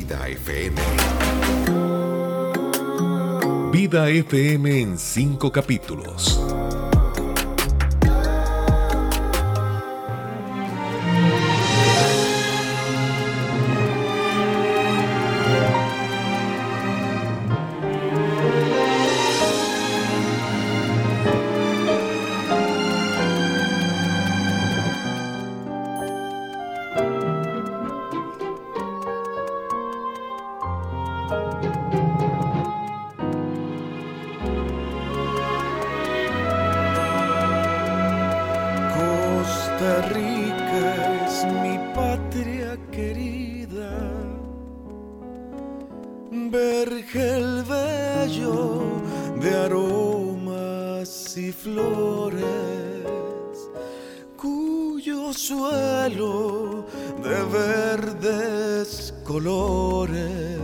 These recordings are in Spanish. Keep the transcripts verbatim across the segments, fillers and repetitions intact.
Vida F M. Vida F M en cinco capítulos. Costa Rica es mi patria querida, vergel bello de aromas y flores, cuyo suelo de verdes colores,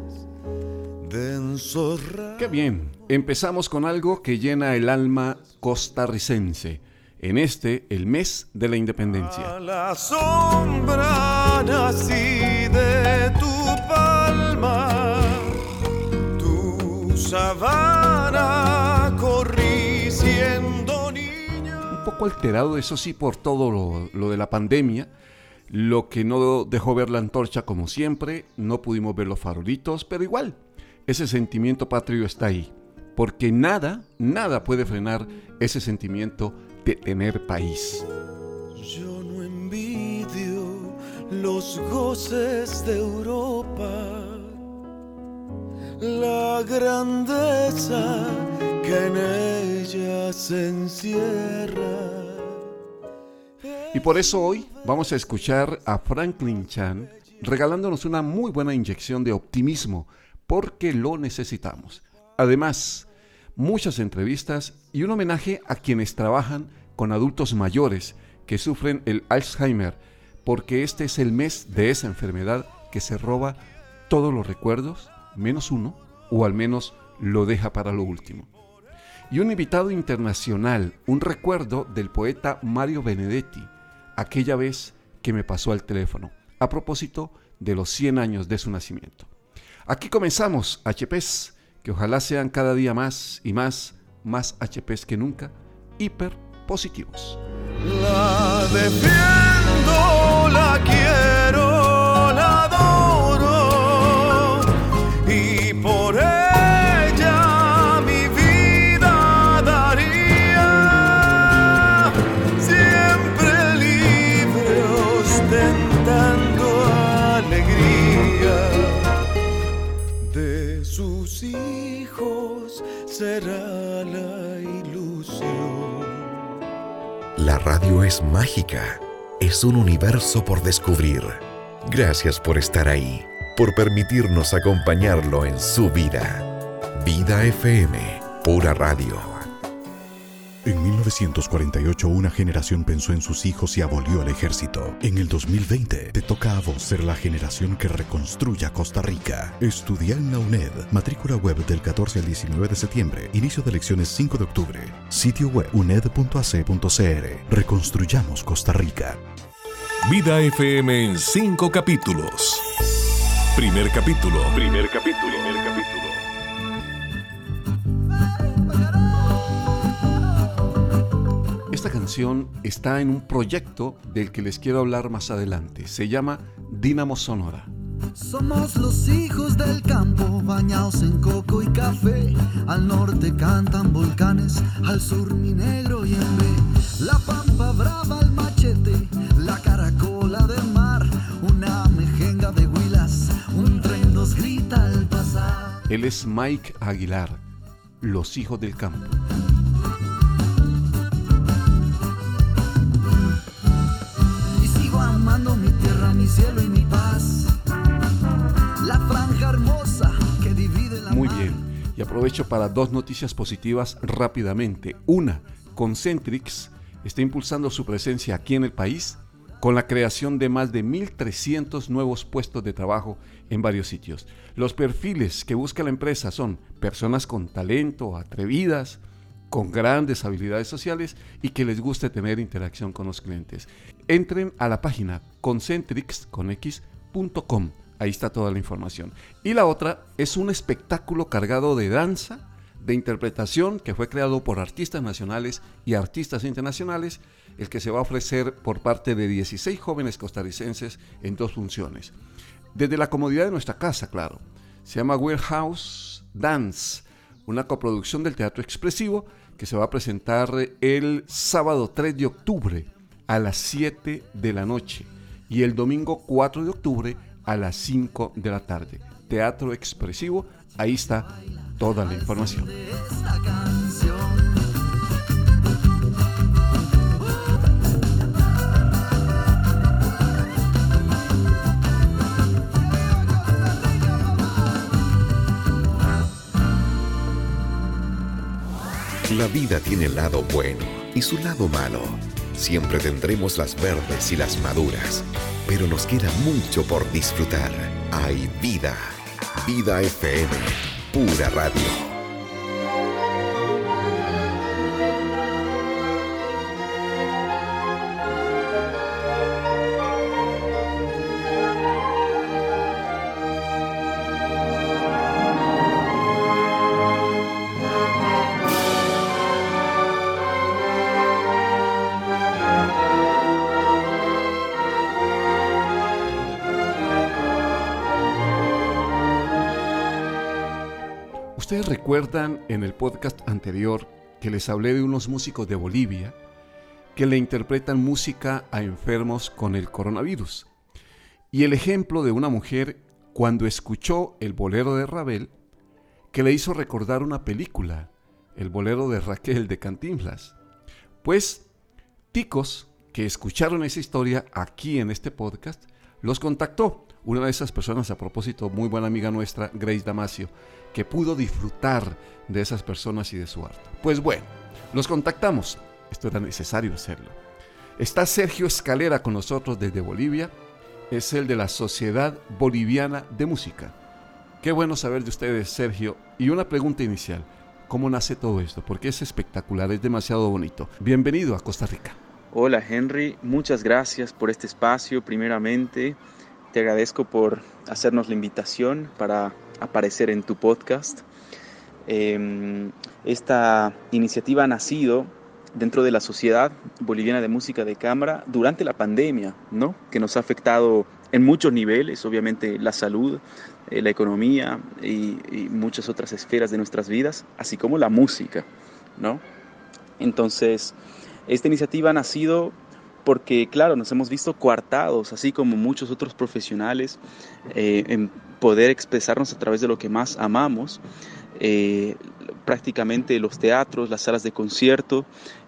densos rayos. ¡Qué bien! Empezamos con algo que llena el alma costarricense. En este, el mes de la independencia. A la sombra nací de tu palma, tu sabana corrí siendo niño. Un poco alterado, eso sí, por todo lo, lo de la pandemia, lo que no dejó ver la antorcha como siempre, no pudimos ver los farolitos, pero igual, ese sentimiento patrio está ahí, porque nada, nada puede frenar ese sentimiento de tener país. Yo no envidio los goces de Europa, la grandeza que en ella se encierra. Y por eso hoy vamos a escuchar a Franklin Chan regalándonos una muy buena inyección de optimismo, porque lo necesitamos. Además, muchas entrevistas y un homenaje a quienes trabajan con adultos mayores que sufren el Alzheimer, porque este es el mes de esa enfermedad que se roba todos los recuerdos, menos uno, o al menos lo deja para lo último. Y un invitado internacional, un recuerdo del poeta Mario Benedetti, aquella vez que me pasó al teléfono, a propósito de los cien años de su nacimiento. Aquí comenzamos H Pes, que ojalá sean cada día más y más, más H Pes que nunca, hiper positivos. La defiendo, la quiero, la adoro, y por ella mi vida daría, siempre libre ostentando alegría. De sus hijos será la ilusión. La radio es mágica, es un universo por descubrir. Gracias por estar ahí, por permitirnos acompañarlo en su vida. Vida F M, pura radio. En mil novecientos cuarenta y ocho, una generación pensó en sus hijos y abolió el ejército. En el dos mil veinte, te toca a vos ser la generación que reconstruya Costa Rica. Estudia en la UNED. Matrícula web del catorce al diecinueve de septiembre. Inicio de lecciones cinco de octubre. Sitio web uned punto a c punto c r. Reconstruyamos Costa Rica. Vida F M en cinco capítulos. Primer capítulo. Primer capítulo. Primer capítulo. Esta canción está en un proyecto del que les quiero hablar más adelante. Se llama Dínamo Sonora. Somos los hijos del campo, bañados en coco y café. Al norte cantan volcanes, al sur mi negro y en B. La pampa brava, el machete, la caracola del mar, una mejenga de huilas, un tren nos grita al pasar. Él es Mike Aguilar, Los Hijos del Campo. Amando mi tierra, mi cielo y mi paz. La franja hermosa que divide la Muy mar. bien, y aprovecho para dos noticias positivas rápidamente. Una, Concentrix está impulsando su presencia aquí en el país con la creación de más de mil trescientos nuevos puestos de trabajo en varios sitios. Los perfiles que busca la empresa son personas con talento, atrevidas, con grandes habilidades sociales y que les guste tener interacción con los clientes. Entren a la página concentrix punto com. Ahí está toda la información. Y la otra es un espectáculo cargado de danza, de interpretación, que fue creado por artistas nacionales y artistas internacionales, el que se va a ofrecer por parte de dieciséis jóvenes costarricenses en dos funciones. Desde la comodidad de nuestra casa, claro. Se llama Warehouse Dance, una coproducción del Teatro Expresivo que se va a presentar el sábado tres de octubre a las siete de la noche y el domingo cuatro de octubre a las cinco de la tarde. Teatro Expresivo, ahí está toda la información. La vida tiene el lado bueno y su lado malo. Siempre tendremos las verdes y las maduras, pero nos queda mucho por disfrutar. Hay vida. Vida F M, pura radio. Ustedes recuerdan en el podcast anterior que les hablé de unos músicos de Bolivia que le interpretan música a enfermos con el coronavirus. Y el ejemplo de una mujer cuando escuchó el bolero de Ravel que le hizo recordar una película, el bolero de Raquel de Cantinflas. Pues ticos que escucharon esa historia aquí en este podcast los contactó una de esas personas, a propósito, muy buena amiga nuestra, Grace Damasio, que pudo disfrutar de esas personas y de su arte. Pues bueno, los contactamos. Esto era necesario hacerlo. Está Sergio Escalera con nosotros desde Bolivia. Es el de la Sociedad Boliviana de Música. Qué bueno saber de ustedes, Sergio. Y una pregunta inicial. ¿Cómo nace todo esto? Porque es espectacular, es demasiado bonito. Bienvenido a Costa Rica. Hola, Henry. Muchas gracias por este espacio, primeramente. Te agradezco por hacernos la invitación para aparecer en tu podcast. Eh, esta iniciativa ha nacido dentro de la Sociedad Boliviana de Música de Cámara durante la pandemia, ¿no? Que nos ha afectado en muchos niveles, obviamente la salud, eh, la economía y, y muchas otras esferas de nuestras vidas, así como la música, ¿no? Entonces, esta iniciativa ha nacido porque, claro, nos hemos visto coartados, así como muchos otros profesionales, eh, en poder expresarnos a través de lo que más amamos. Eh, prácticamente los teatros, las salas de concierto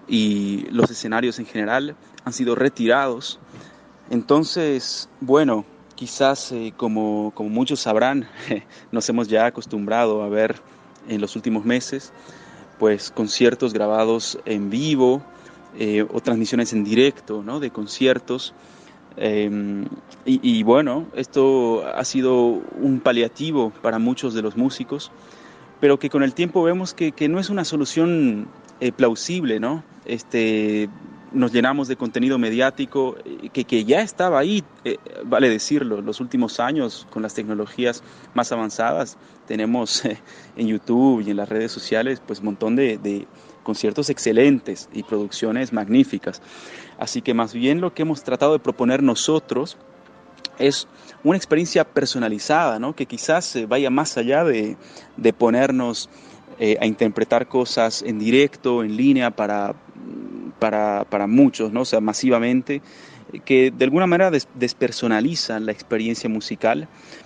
y los escenarios en general han sido retirados. Entonces, bueno, quizás eh, como, como muchos sabrán, nos hemos ya acostumbrado a ver en los últimos meses, pues conciertos grabados en vivo, Eh, o transmisiones en directo, ¿no? De conciertos. Eh, y, y bueno, esto ha sido un paliativo para muchos de los músicos, pero que con el tiempo vemos que, que no es una solución eh, plausible, ¿no? Este, nos llenamos de contenido mediático que, que ya estaba ahí, eh, vale decirlo, los últimos años con las tecnologías más avanzadas. Tenemos eh, en YouTube y en las redes sociales pues un montón de, de conciertos excelentes y producciones magníficas. Así que más bien lo que hemos tratado de proponer nosotros es una experiencia personalizada, ¿no? Que quizás eh, vaya más allá de, de ponernos eh, a interpretar cosas en directo, en línea para, para, para muchos, ¿no? O sea, masivamente, que de alguna manera des, despersonalizan la experiencia musical.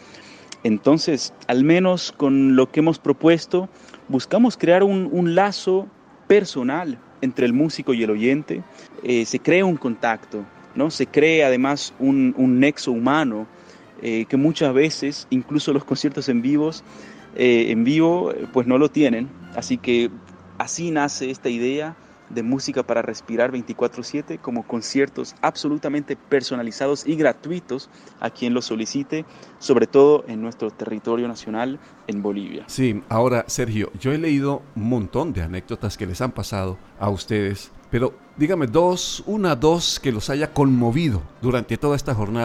Entonces, al menos con lo que hemos propuesto, buscamos crear un, un lazo personal entre el músico y el oyente. Eh, se crea un contacto, ¿no? Se crea además un, un nexo humano eh, que muchas veces, incluso los conciertos en vivos, eh, en vivo, pues no lo tienen. Así que así nace esta idea de música para respirar veinticuatro siete, como conciertos absolutamente personalizados y gratuitos a quien lo solicite, sobre todo en nuestro territorio nacional, en Bolivia. Sí, ahora Sergio, yo he leído un montón de anécdotas que les han pasado a ustedes, pero dígame dos, una, dos que los haya conmovido durante todas estas jornadas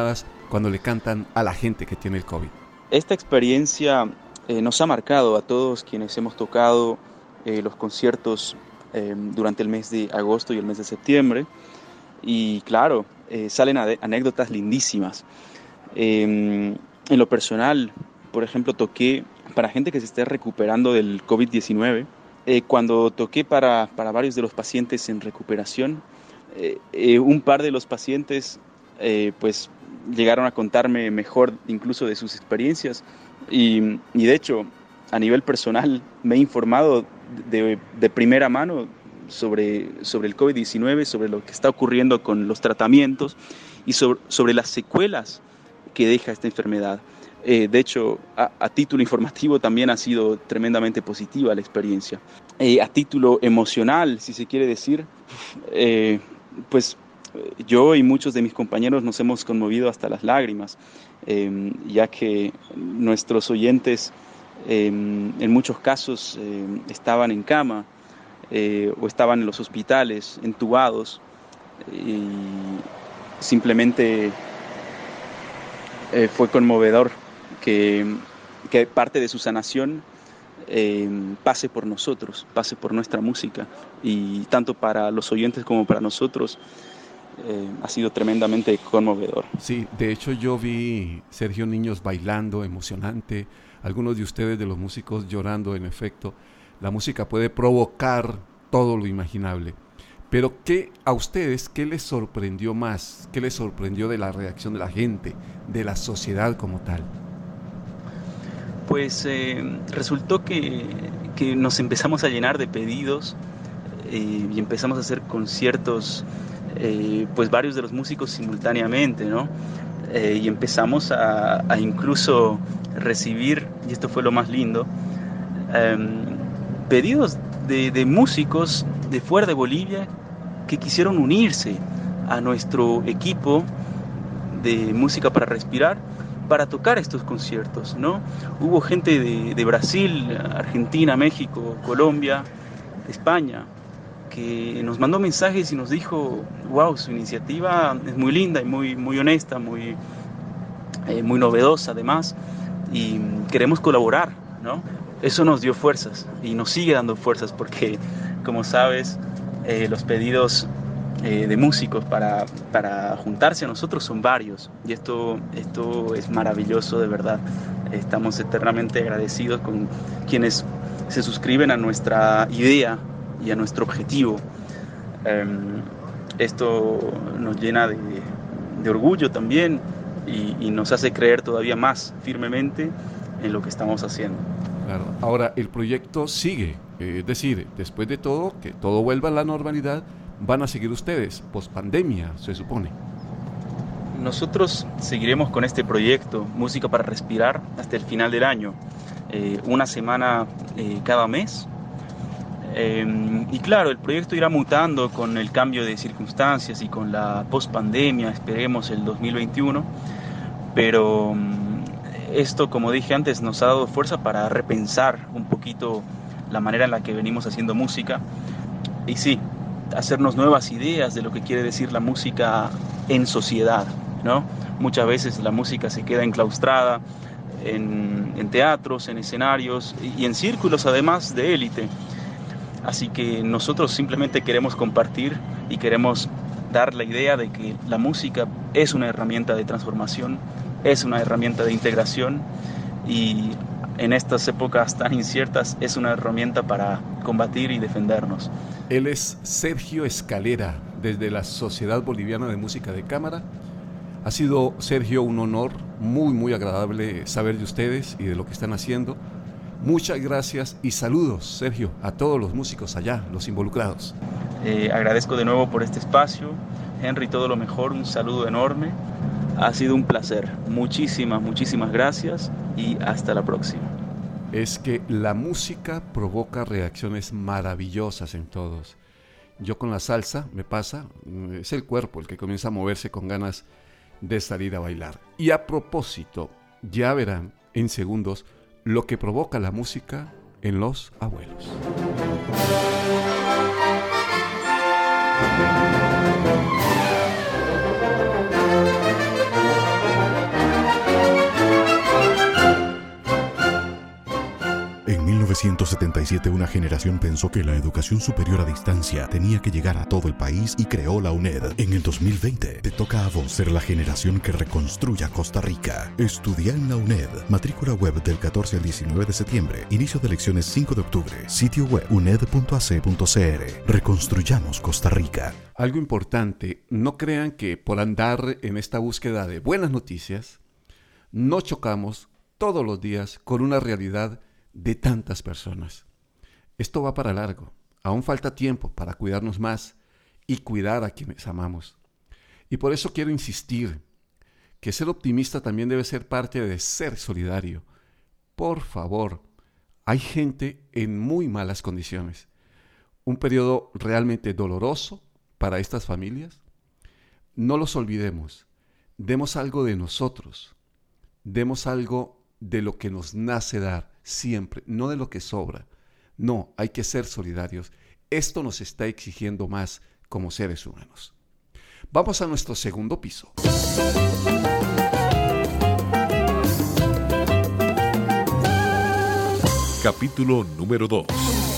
cuando le cantan a la gente que tiene el COVID? Esta experiencia eh, nos ha marcado a todos quienes hemos tocado eh, los conciertos eh, durante el mes de agosto y el mes de septiembre. Y claro, eh, salen ade- anécdotas lindísimas. Eh, en lo personal, por ejemplo, toqué para gente que se esté recuperando del covid diecinueve. Eh, cuando toqué para, para varios de los pacientes en recuperación, eh, eh, un par de los pacientes eh, pues llegaron a contarme mejor incluso de sus experiencias y, y de hecho a nivel personal me he informado de, de primera mano sobre, sobre el covid diecinueve, sobre lo que está ocurriendo con los tratamientos y sobre, sobre las secuelas que deja esta enfermedad. Eh, de hecho, a, a título informativo también ha sido tremendamente positiva la experiencia. Eh, a título emocional, si se quiere decir, eh, pues yo y muchos de mis compañeros nos hemos conmovido hasta las lágrimas, eh, ya que nuestros oyentes eh, en muchos casos eh, estaban en cama eh, o estaban en los hospitales, entubados, y simplemente eh, fue conmovedor que, que parte de su sanación eh, pase por nosotros, pase por nuestra música, y tanto para los oyentes como para nosotros eh, ha sido tremendamente conmovedor. Sí, de hecho yo vi, Sergio, niños bailando, emocionante, algunos de ustedes, de los músicos, llorando. En efecto, la música puede provocar todo lo imaginable. Pero ¿qué a ustedes, qué les sorprendió más? ¿Qué les sorprendió de la reacción de la gente, de la sociedad como tal? Pues eh, resultó que, que nos empezamos a llenar de pedidos eh, y empezamos a hacer conciertos, eh, pues varios de los músicos simultáneamente, ¿no? Eh, y empezamos a, a incluso recibir, y esto fue lo más lindo, eh, pedidos de, de músicos de fuera de Bolivia que quisieron unirse a nuestro equipo de Música para Respirar para tocar estos conciertos, ¿no? Hubo gente de, de Brasil, Argentina, México, Colombia, España, que nos mandó mensajes y nos dijo, wow, su iniciativa es muy linda y muy, muy honesta, muy, eh, muy novedosa además, y queremos colaborar, ¿no? Eso nos dio fuerzas y nos sigue dando fuerzas porque, como sabes, eh, los pedidos eh, de músicos para, para juntarse a nosotros son varios, y esto, esto es maravilloso, de verdad. Estamos eternamente agradecidos con quienes se suscriben a nuestra idea y a nuestro objetivo. Eh, esto nos llena de, de orgullo también y, y nos hace creer todavía más firmemente en lo que estamos haciendo. Claro. Ahora, el proyecto sigue, eh, es decir, después de todo, que todo vuelva a la normalidad, van a seguir ustedes, post pandemia, se supone. Nosotros seguiremos con este proyecto, Música para Respirar, hasta el final del año, eh, una semana eh, cada mes. Eh, y claro, el proyecto irá mutando con el cambio de circunstancias y con la post-pandemia, esperemos el dos mil veintiuno, pero esto, como dije antes, nos ha dado fuerza para repensar un poquito la manera en la que venimos haciendo música y sí, hacernos nuevas ideas de lo que quiere decir la música en sociedad, ¿no? Muchas veces la música se queda enclaustrada en, en teatros, en escenarios y en círculos además de élite. Así que nosotros simplemente queremos compartir y queremos dar la idea de que la música es una herramienta de transformación, es una herramienta de integración y en estas épocas tan inciertas es una herramienta para combatir y defendernos. Él es Sergio Escalera, desde la Sociedad Boliviana de Música de Cámara. Ha sido, Sergio, un honor muy, muy agradable saber de ustedes y de lo que están haciendo. Muchas gracias y saludos, Sergio, a todos los músicos allá, los involucrados. Eh, agradezco de nuevo por este espacio. Henry, todo lo mejor, un saludo enorme. Ha sido un placer. Muchísimas, muchísimas gracias y hasta la próxima. Es que la música provoca reacciones maravillosas en todos. Yo con la salsa me pasa, es el cuerpo el que comienza a moverse con ganas de salir a bailar. Y a propósito, ya verán en segundos lo que provoca la música en los abuelos. novecientos setenta y siete, una generación pensó que la educación superior a distancia tenía que llegar a todo el país y creó la UNED. En el dos mil veinte, te toca a vos ser la generación que reconstruya Costa Rica. Estudia en la UNED. Matrícula web del catorce al diecinueve de septiembre. Inicio de elecciones cinco de octubre. Sitio web u n e d punto a c punto c r. Reconstruyamos Costa Rica. Algo importante, no crean que por andar en esta búsqueda de buenas noticias, no chocamos todos los días con una realidad de tantas personas. Esto va para largo. Aún falta tiempo para cuidarnos más y cuidar a quienes amamos. Y por eso quiero insistir que ser optimista también debe ser parte de ser solidario. Por favor, hay gente en muy malas condiciones. Un periodo realmente doloroso para estas familias. No los olvidemos. Demos algo de nosotros. Demos algo de lo que nos nace dar siempre, no de lo que sobra. No, hay que ser solidarios. Esto nos está exigiendo más como seres humanos. Vamos a nuestro segundo piso. Capítulo número dos.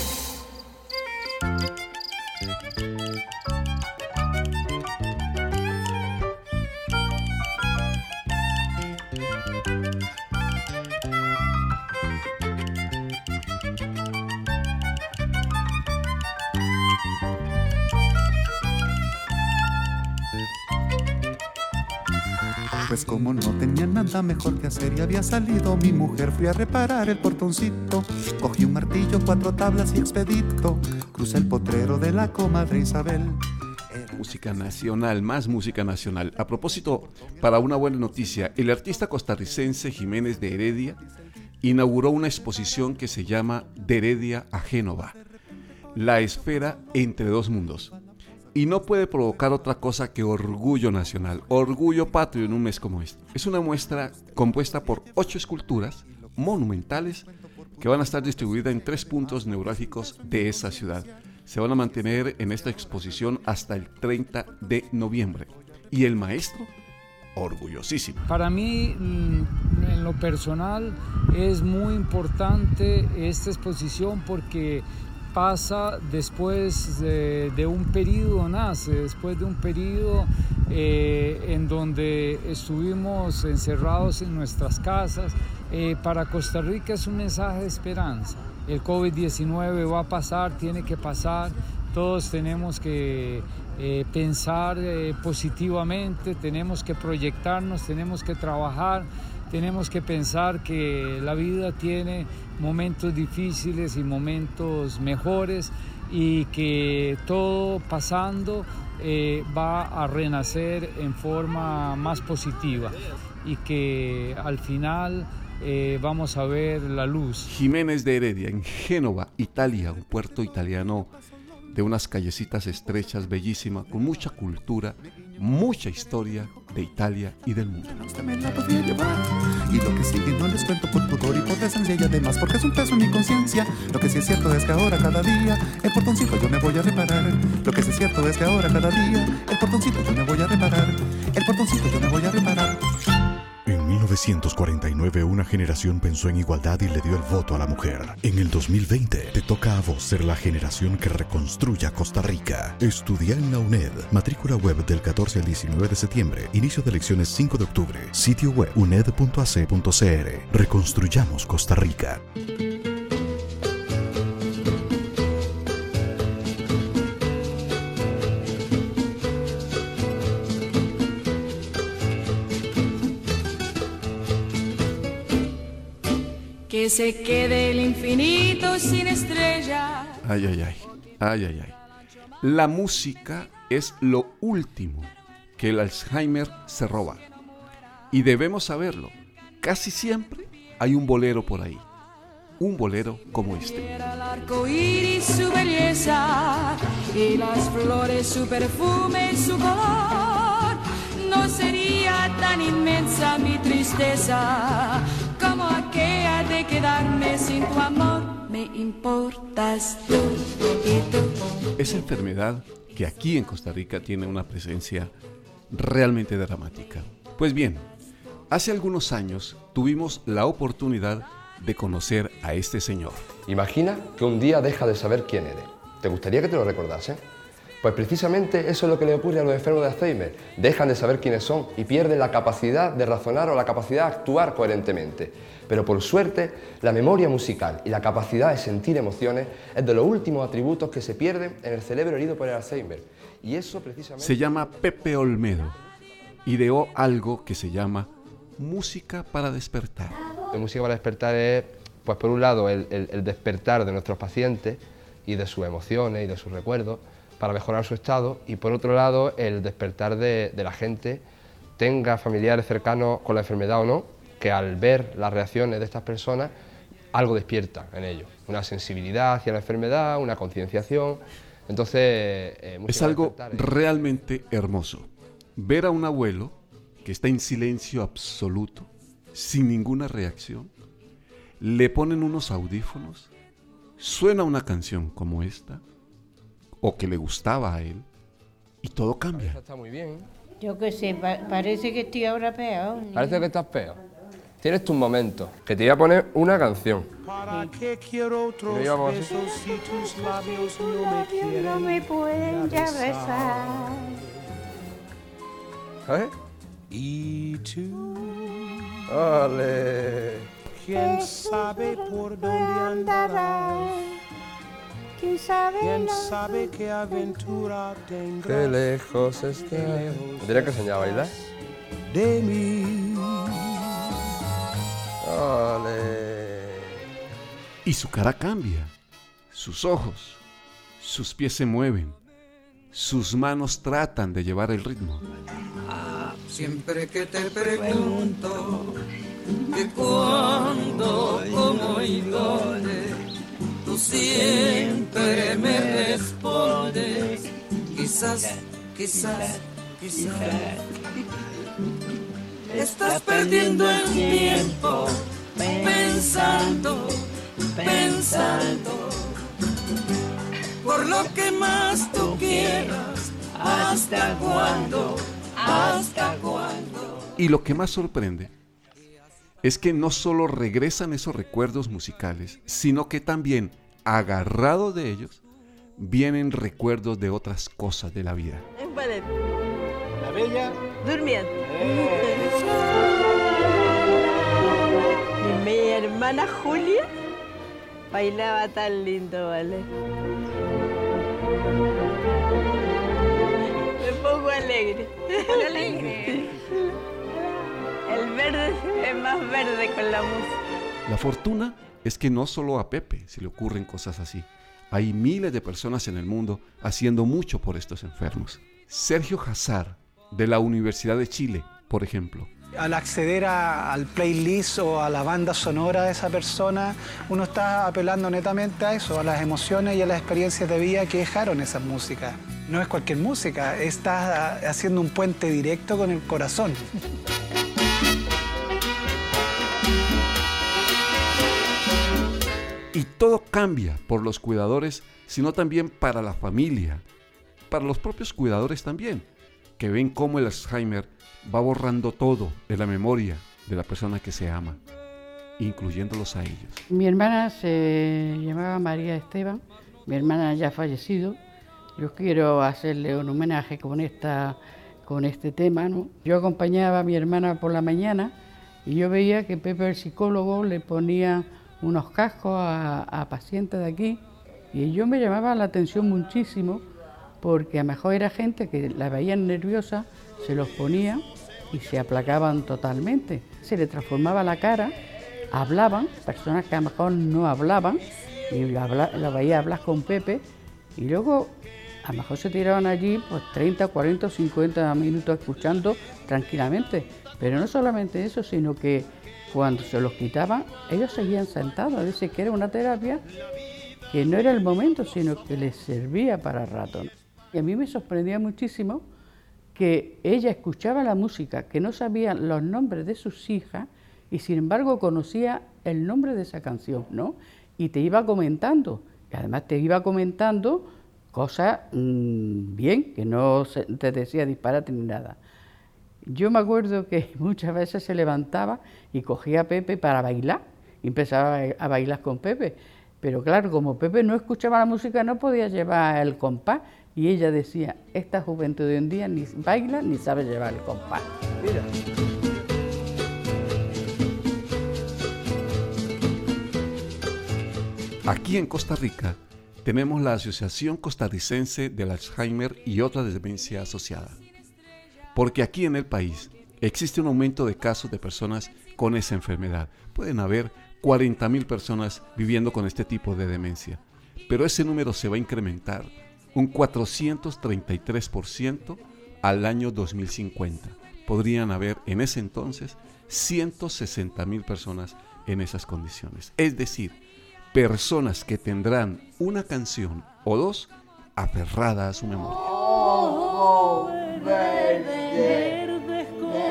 Pues como no tenía nada mejor que hacer y había salido mi mujer, fui a reparar el portoncito. Cogí un martillo, cuatro tablas y expedito crucé el potrero de la comadre Isabel. Era... Música nacional, más música nacional. A propósito, para una buena noticia, el artista costarricense Jiménez de Heredia inauguró una exposición que se llama De Heredia a Génova, la esfera entre dos mundos. Y no puede provocar otra cosa que orgullo nacional, orgullo patrio en un mes como este. Es una muestra compuesta por ocho esculturas monumentales que van a estar distribuidas en tres puntos neurálgicos de esa ciudad. Se van a mantener en esta exposición hasta el treinta de noviembre. Y el maestro, orgullosísimo. Para mí, en lo personal, es muy importante esta exposición porque pasa después de, de un periodo, nace después de un periodo eh, en donde estuvimos encerrados en nuestras casas. Eh, para Costa Rica es un mensaje de esperanza. El COVID diecinueve va a pasar, tiene que pasar, todos tenemos que eh, pensar eh, positivamente, tenemos que proyectarnos, tenemos que trabajar. Tenemos que pensar que la vida tiene momentos difíciles y momentos mejores y que todo pasando eh, va a renacer en forma más positiva y que al final eh, vamos a ver la luz. Jiménez de Heredia, en Génova, Italia, un puerto italiano de unas callecitas estrechas, bellísima, con mucha cultura, mucha historia de Italia y del mundo. Usted me la podía llevar. Y lo que sigue no les cuento por pudor y por decencia y además porque es un peso en mi conciencia. Lo que sí es cierto es que ahora cada día el portoncito yo me voy a reparar. Lo que sí es cierto es que ahora cada día el portoncito yo me voy a reparar. El portoncito yo me voy a reparar. En mil novecientos cuarenta y nueve, una generación pensó en igualdad y le dio el voto a la mujer. En el dos mil veinte, te toca a vos ser la generación que reconstruya Costa Rica. Estudia en la UNED. Matrícula web del catorce al diecinueve de septiembre. Inicio de elecciones cinco de octubre. Sitio web u n e d punto a c punto c r. Reconstruyamos Costa Rica. Que se quede el infinito sin estrellas. Ay, ay, ay, ay, ay, ay. La música es lo último que el Alzheimer se roba. Y debemos saberlo. Casi siempre hay un bolero por ahí. Un bolero como este. El arco iris, su belleza, y las flores, su perfume, su color. No sería tan inmensa mi tristeza como aquella de quedarme sin tu amor. Me importas tú y tú. Esa enfermedad que aquí en Costa Rica tiene una presencia realmente dramática. Pues bien, hace algunos años tuvimos la oportunidad de conocer a este señor. Imagina que un día dejas de saber quién eres. ¿Te gustaría que te lo recordasen? Pues precisamente eso es lo que le ocurre a los enfermos de Alzheimer. Dejan de saber quiénes son y pierden la capacidad de razonar o la capacidad de actuar coherentemente. Pero por suerte, la memoria musical y la capacidad de sentir emociones es de los últimos atributos que se pierden en el cerebro herido por el Alzheimer. Y eso precisamente... Se llama Pepe Olmedo. Ideó algo que se llama música para despertar. La música para despertar es, pues por un lado, el, el, el despertar de nuestros pacientes y de sus emociones y de sus recuerdos para mejorar su estado, y por otro lado, el despertar de, de la gente, tenga familiares cercanos con la enfermedad o no, que al ver las reacciones de estas personas, algo despierta en ellos, una sensibilidad hacia la enfermedad, una concienciación. Entonces, eh, es algo realmente hermoso, ver a un abuelo que está en silencio absoluto, sin ninguna reacción, le ponen unos audífonos, suena una canción como esta, o que le gustaba a él, y todo cambia. Está muy bien. Yo qué sé, pa parece que estoy ahora peor. ¿No? Parece que estás peor. Tienes tus momentos, que te voy a poner una canción. ¿Para qué quiero otros besos si tus labios no me quieren, no me pueden ya besar? ¿Sabes? Y tú, ¡ole! ¿quién sabe por dónde andarás? ¿Quién sabe, ¿Quién no? sabe qué aventura tendrás? Qué lejos está. ¿Me tendría que enseñar a bailar? De mí. ¡Ole! Y su cara cambia, sus ojos, sus pies se mueven, sus manos tratan de llevar el ritmo. Ah, siempre que te pregunto de cuándo, cómo y dónde, tú siempre me respondes, quizás, quizás, quizás. Estás perdiendo el tiempo pensando, pensando, por lo que más tú quieras, hasta cuándo, hasta cuándo. Y lo que más sorprende es que no solo regresan esos recuerdos musicales, sino que también, agarrados de ellos, vienen recuerdos de otras cosas de la vida. En ballet. La bella Durmiente. Eh. Y mi hermana Julia bailaba tan lindo, ¿vale? Me pongo alegre. Alegre. El verde se ve más verde con la música. La fortuna es que no solo a Pepe se le ocurren cosas así. Hay miles de personas en el mundo haciendo mucho por estos enfermos. Sergio Hazard, de la Universidad de Chile, por ejemplo. Al acceder a, al playlist o a la banda sonora de esa persona, uno está apelando netamente a eso, a las emociones y a las experiencias de vida que dejaron esas músicas. No es cualquier música, está haciendo un puente directo con el corazón. Y todo cambia por los cuidadores, sino también para la familia, para los propios cuidadores también, que ven cómo el Alzheimer va borrando todo de la memoria de la persona que se ama, incluyéndolos a ellos. Mi hermana se llamaba María Esteban, mi hermana ya ha fallecido. Yo quiero hacerle un homenaje con, esta, con este tema, ¿no? Yo acompañaba a mi hermana por la mañana y yo veía que Pepe, el psicólogo, le ponía unos cascos a, a pacientes de aquí y yo me llamaba la atención muchísimo porque a lo mejor era gente que la veían nerviosa, se los ponía y se aplacaban totalmente. Se le transformaba la cara, hablaban, personas que a lo mejor no hablaban, y la, la veía hablar con Pepe, y luego a lo mejor se tiraban allí pues treinta, cuarenta o cincuenta minutos escuchando tranquilamente. Pero no solamente eso, sino que cuando se los quitaban, ellos seguían sentados. Es decir, que era una terapia que no era el momento, sino que les servía para rato. Y a mí me sorprendía muchísimo que ella escuchaba la música, que no sabía los nombres de sus hijas y sin embargo conocía el nombre de esa canción, ¿no? Y te iba comentando, y además te iba comentando cosas mmm, bien, que no se, te decía disparate ni nada. Yo me acuerdo que muchas veces se levantaba y cogía a Pepe para bailar y empezaba a bailar con Pepe. Pero claro, como Pepe no escuchaba la música, no podía llevar el compás. Y ella decía, esta juventud de hoy en día ni baila ni sabe llevar el compás. Mira. Aquí en Costa Rica tenemos la Asociación Costarricense del Alzheimer y otras demencias asociadas. Porque aquí en el país existe un aumento de casos de personas con esa enfermedad. Pueden haber cuarenta mil personas viviendo con este tipo de demencia, pero ese número se va a incrementar un cuatrocientos treinta y tres por ciento al año dos mil cincuenta. Podrían haber en ese entonces ciento sesenta mil personas en esas condiciones. Es decir, personas que tendrán una canción o dos aferrada a su memoria. Oh, verde, verde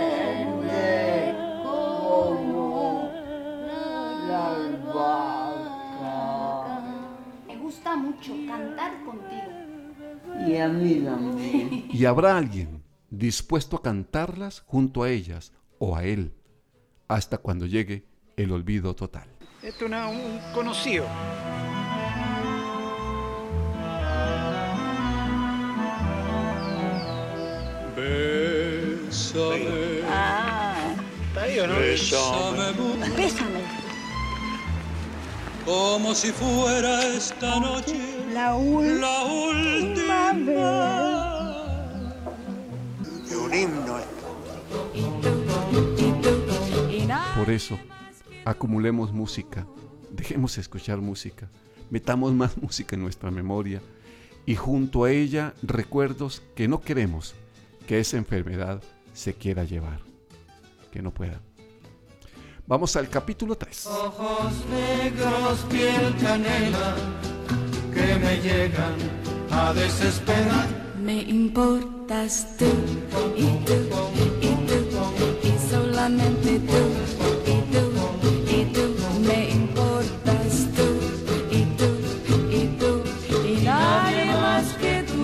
como la albahaca. Me gusta mucho cantar contigo. Y a mí también. Y habrá alguien dispuesto a cantarlas junto a ellas o a él, hasta cuando llegue el olvido total. Esto es un conocido. Bésame. Ah. ¿Está ahí o no? Bésame. Bésame. Como si fuera esta noche La, ul la última vez. Es un himno. Por eso, acumulemos música, dejemos escuchar música, metamos más música en nuestra memoria y junto a ella recuerdos que no queremos que esa enfermedad se quiera llevar, que no pueda. Vamos al capítulo tres. Ojos negros, piel canela, que me llegan a desesperar. Me importas tú, y tú, y tú, y solamente tú, y tú, y tú. Me importas tú, y tú, y tú, y nadie más que tú.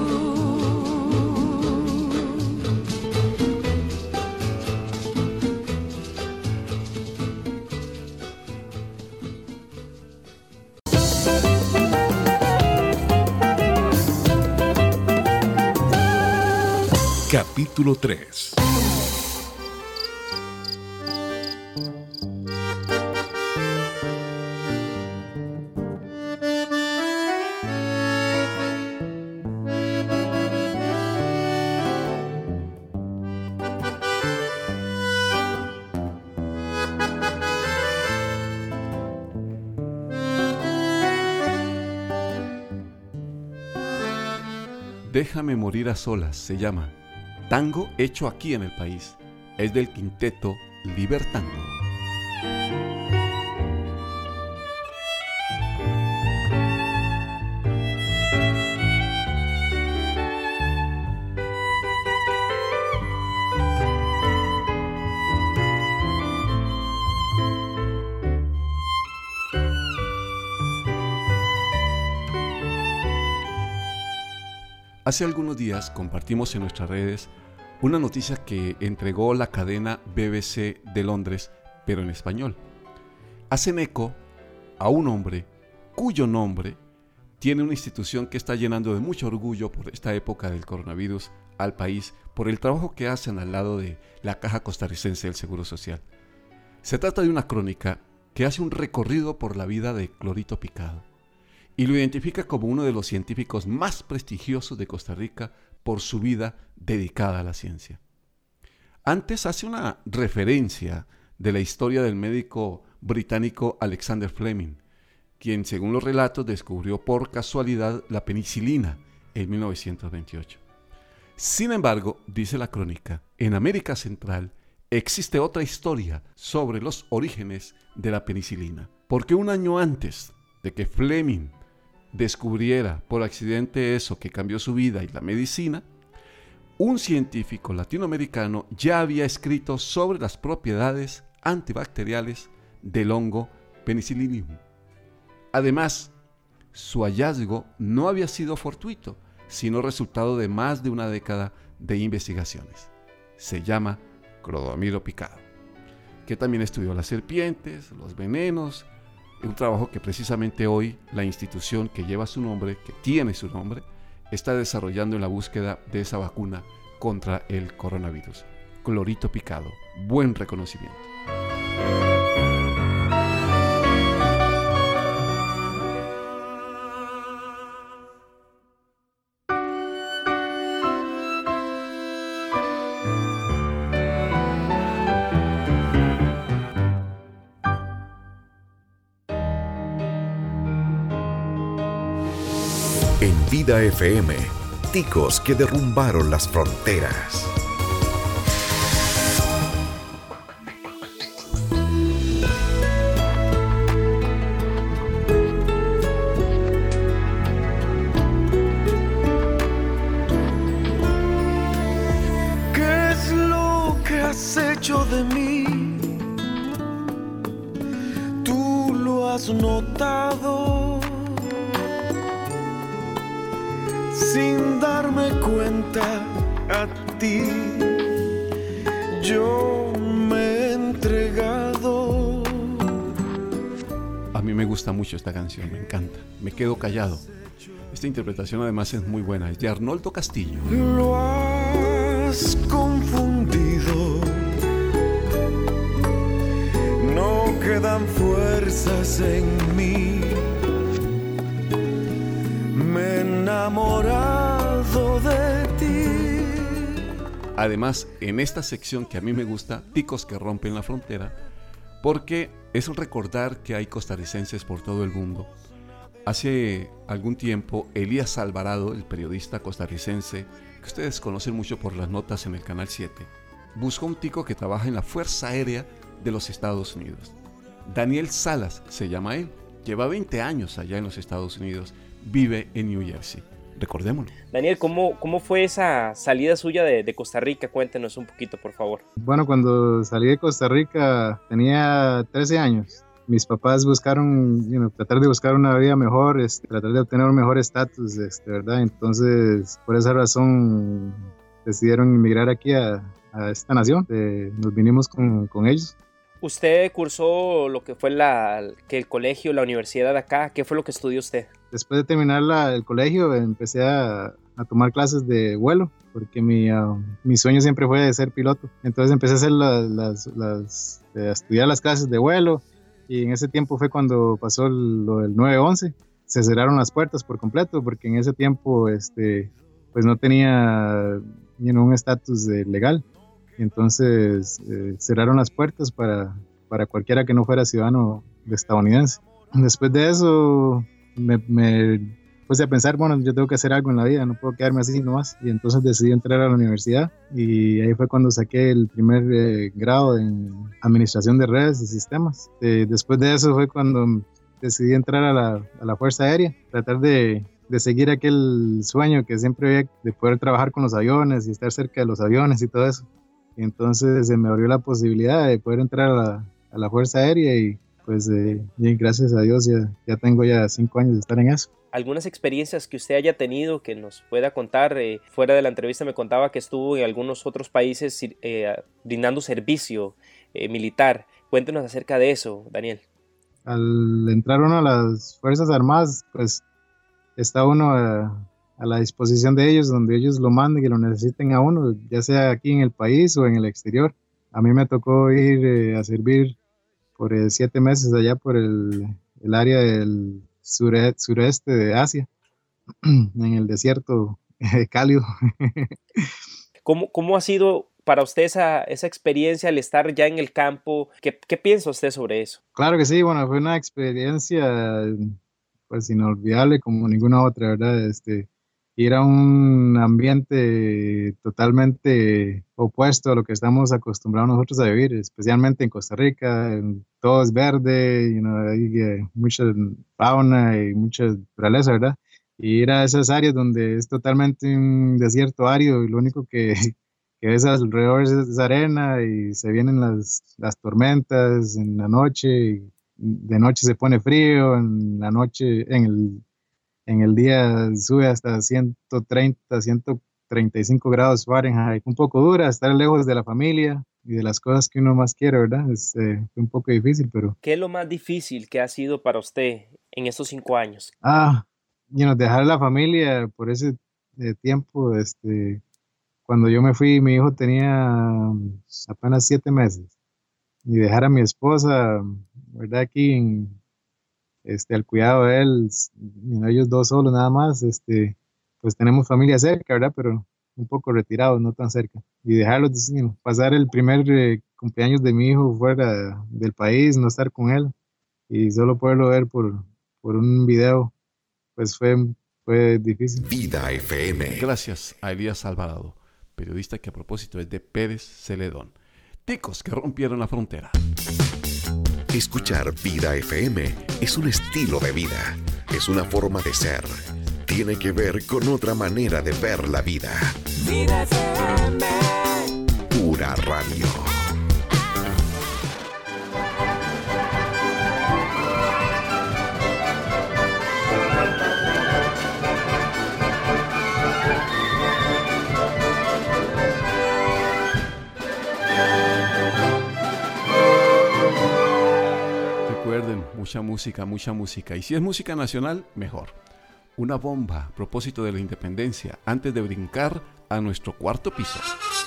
Capítulo tres. Déjame morir a solas se llama. Tango hecho aquí en el país. Es del quinteto Libertango. Hace algunos días compartimos en nuestras redes una noticia que entregó la cadena B B C de Londres, pero en español. Hacen eco a un hombre cuyo nombre tiene una institución que está llenando de mucho orgullo por esta época del coronavirus al país, por el trabajo que hacen al lado de la Caja Costarricense del Seguro Social. Se trata de una crónica que hace un recorrido por la vida de Clorito Picado y lo identifica como uno de los científicos más prestigiosos de Costa Rica por su vida dedicada a la ciencia. Antes hace una referencia de la historia del médico británico Alexander Fleming, quien según los relatos descubrió por casualidad la penicilina en mil novecientos veintiocho. Sin embargo, dice la crónica, en América Central existe otra historia sobre los orígenes de la penicilina, porque un año antes de que Fleming descubriera por accidente eso que cambió su vida y la medicina, un científico latinoamericano ya había escrito sobre las propiedades antibacteriales del hongo Penicillium. Además, su hallazgo no había sido fortuito, sino resultado de más de una década de investigaciones. Se llama Clodomiro Picado, que también estudió las serpientes, los venenos, Un trabajo que precisamente hoy la institución que lleva su nombre, que tiene su nombre, está desarrollando en la búsqueda de esa vacuna contra el coronavirus. Clorito picado, buen reconocimiento. En Vida F M, ticos que derrumbaron las fronteras. ¿Qué es lo que has hecho de mí? Tú lo has notado. Sin darme cuenta a ti, yo me he entregado. A mí me gusta mucho esta canción, me encanta. Me quedo callado. Esta interpretación además es muy buena, es de Arnoldo Castillo. Lo has confundido. No quedan fuerzas en mí. Me he enamorado de ti. Además, en esta sección que a mí me gusta, ticos que rompen la frontera, porque es recordar que hay costarricenses por todo el mundo. Hace algún tiempo, Elías Alvarado, el periodista costarricense, que ustedes conocen mucho por las notas en el Canal siete, buscó un tico que trabaja en la Fuerza Aérea de los Estados Unidos. Daniel Salas se llama él, lleva veinte años allá en los Estados Unidos, vive en New Jersey. Recordémoslo. Daniel, ¿cómo, cómo fue esa salida suya de, de Costa Rica? Cuéntenos un poquito, por favor. Bueno, cuando salí de Costa Rica tenía trece años. Mis papás buscaron, you know, tratar de buscar una vida mejor, este, tratar de obtener un mejor estatus, este, ¿verdad? Entonces, por esa razón decidieron emigrar aquí a, a esta nación. Eh, nos vinimos con, con ellos. Usted cursó lo que fue la, que el colegio, la universidad de acá. ¿Qué fue lo que estudió usted? Después de terminar la, el colegio, empecé a, a tomar clases de vuelo, porque mi, uh, mi sueño siempre fue de ser piloto. Entonces empecé a, hacer las, las, las, a estudiar las clases de vuelo, y en ese tiempo fue cuando pasó lo del nueve once. Se cerraron las puertas por completo, porque en ese tiempo este, pues no tenía you know, un estatus legal. Entonces eh, cerraron las puertas para, para cualquiera que no fuera ciudadano estadounidense. Después de eso me, me puse a pensar, bueno, yo tengo que hacer algo en la vida, no puedo quedarme así nomás. Y entonces decidí entrar a la universidad, y ahí fue cuando saqué el primer eh, grado en administración de redes y sistemas. Eh, después de eso fue cuando decidí entrar a la, a la Fuerza Aérea, tratar de, de seguir aquel sueño que siempre había de poder trabajar con los aviones y estar cerca de los aviones y todo eso. Y entonces se me abrió la posibilidad de poder entrar a la, a la Fuerza Aérea, y pues eh, y gracias a Dios ya, ya tengo ya cinco años de estar en eso. Algunas experiencias que usted haya tenido que nos pueda contar. Eh, fuera de la entrevista me contaba que estuvo en algunos otros países eh, brindando servicio eh, militar. Cuéntenos acerca de eso, Daniel. Al entrar uno a las Fuerzas Armadas, pues está uno a, a la disposición de ellos, donde ellos lo manden y lo necesiten a uno, ya sea aquí en el país o en el exterior. A mí me tocó ir eh, a servir por eh, siete meses allá por el, el área del Sure, sureste de Asia, en el desierto eh, cálido. ¿Cómo, ¿Cómo ha sido para usted esa, esa experiencia al estar ya en el campo? ¿Qué, ¿Qué piensa usted sobre eso? Claro que sí, bueno, fue una experiencia pues inolvidable como ninguna otra, ¿verdad? Este, ir a un ambiente totalmente opuesto a lo que estamos acostumbrados nosotros a vivir, especialmente en Costa Rica. Todo es verde, you know, hay eh, mucha fauna y mucha naturaleza, ¿verdad? Y ir a esas áreas donde es totalmente un desierto árido, y lo único que, que ves alrededor es, es arena, y se vienen las, las tormentas en la noche, y de noche se pone frío, en la noche, en el En el día sube hasta ciento treinta, ciento treinta y cinco grados Fahrenheit. Un poco dura estar lejos de la familia, y de las cosas que uno más quiere, ¿verdad? Es eh, un poco difícil, pero... ¿Qué es lo más difícil que ha sido para usted en estos cinco años? Ah, you know, dejar la familia por ese eh, tiempo, este, cuando yo me fui, mi hijo tenía apenas siete meses, y dejar a mi esposa, ¿verdad? Aquí, en, este, al cuidado de él, you know, ellos dos solos nada más, este, pues tenemos familia cerca, ¿verdad? Pero un poco retirados, no tan cerca. Y dejarlos, you know, pasar el primer eh, cumpleaños de mi hijo fuera del país, no estar con él, y solo poderlo ver por, por un video, pues fue, fue difícil. Vida F M. Gracias a Elías Alvarado, periodista que a propósito es de Pérez Celedón. Ticos que rompieron la frontera. Escuchar Vida F M es un estilo de vida, es una forma de ser. Tiene que ver con otra manera de ver la vida. Vida F M. Pura radio. Recuerden, mucha música, mucha música. Y si es música nacional, mejor. Una bomba a propósito de la independencia antes de brincar a nuestro cuarto piso.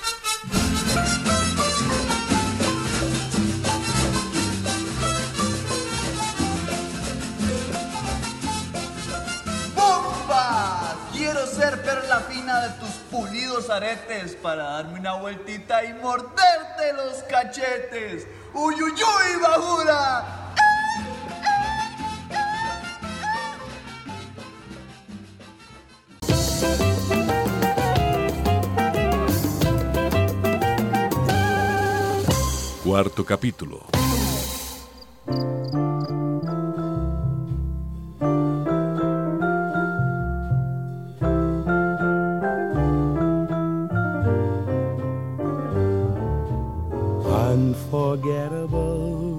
¡Bomba! Quiero ser perla fina de tus pulidos aretes para darme una vueltita y morderte los cachetes. ¡Uy, uy, uy, bajura! Cuarto capítulo. Unforgettable,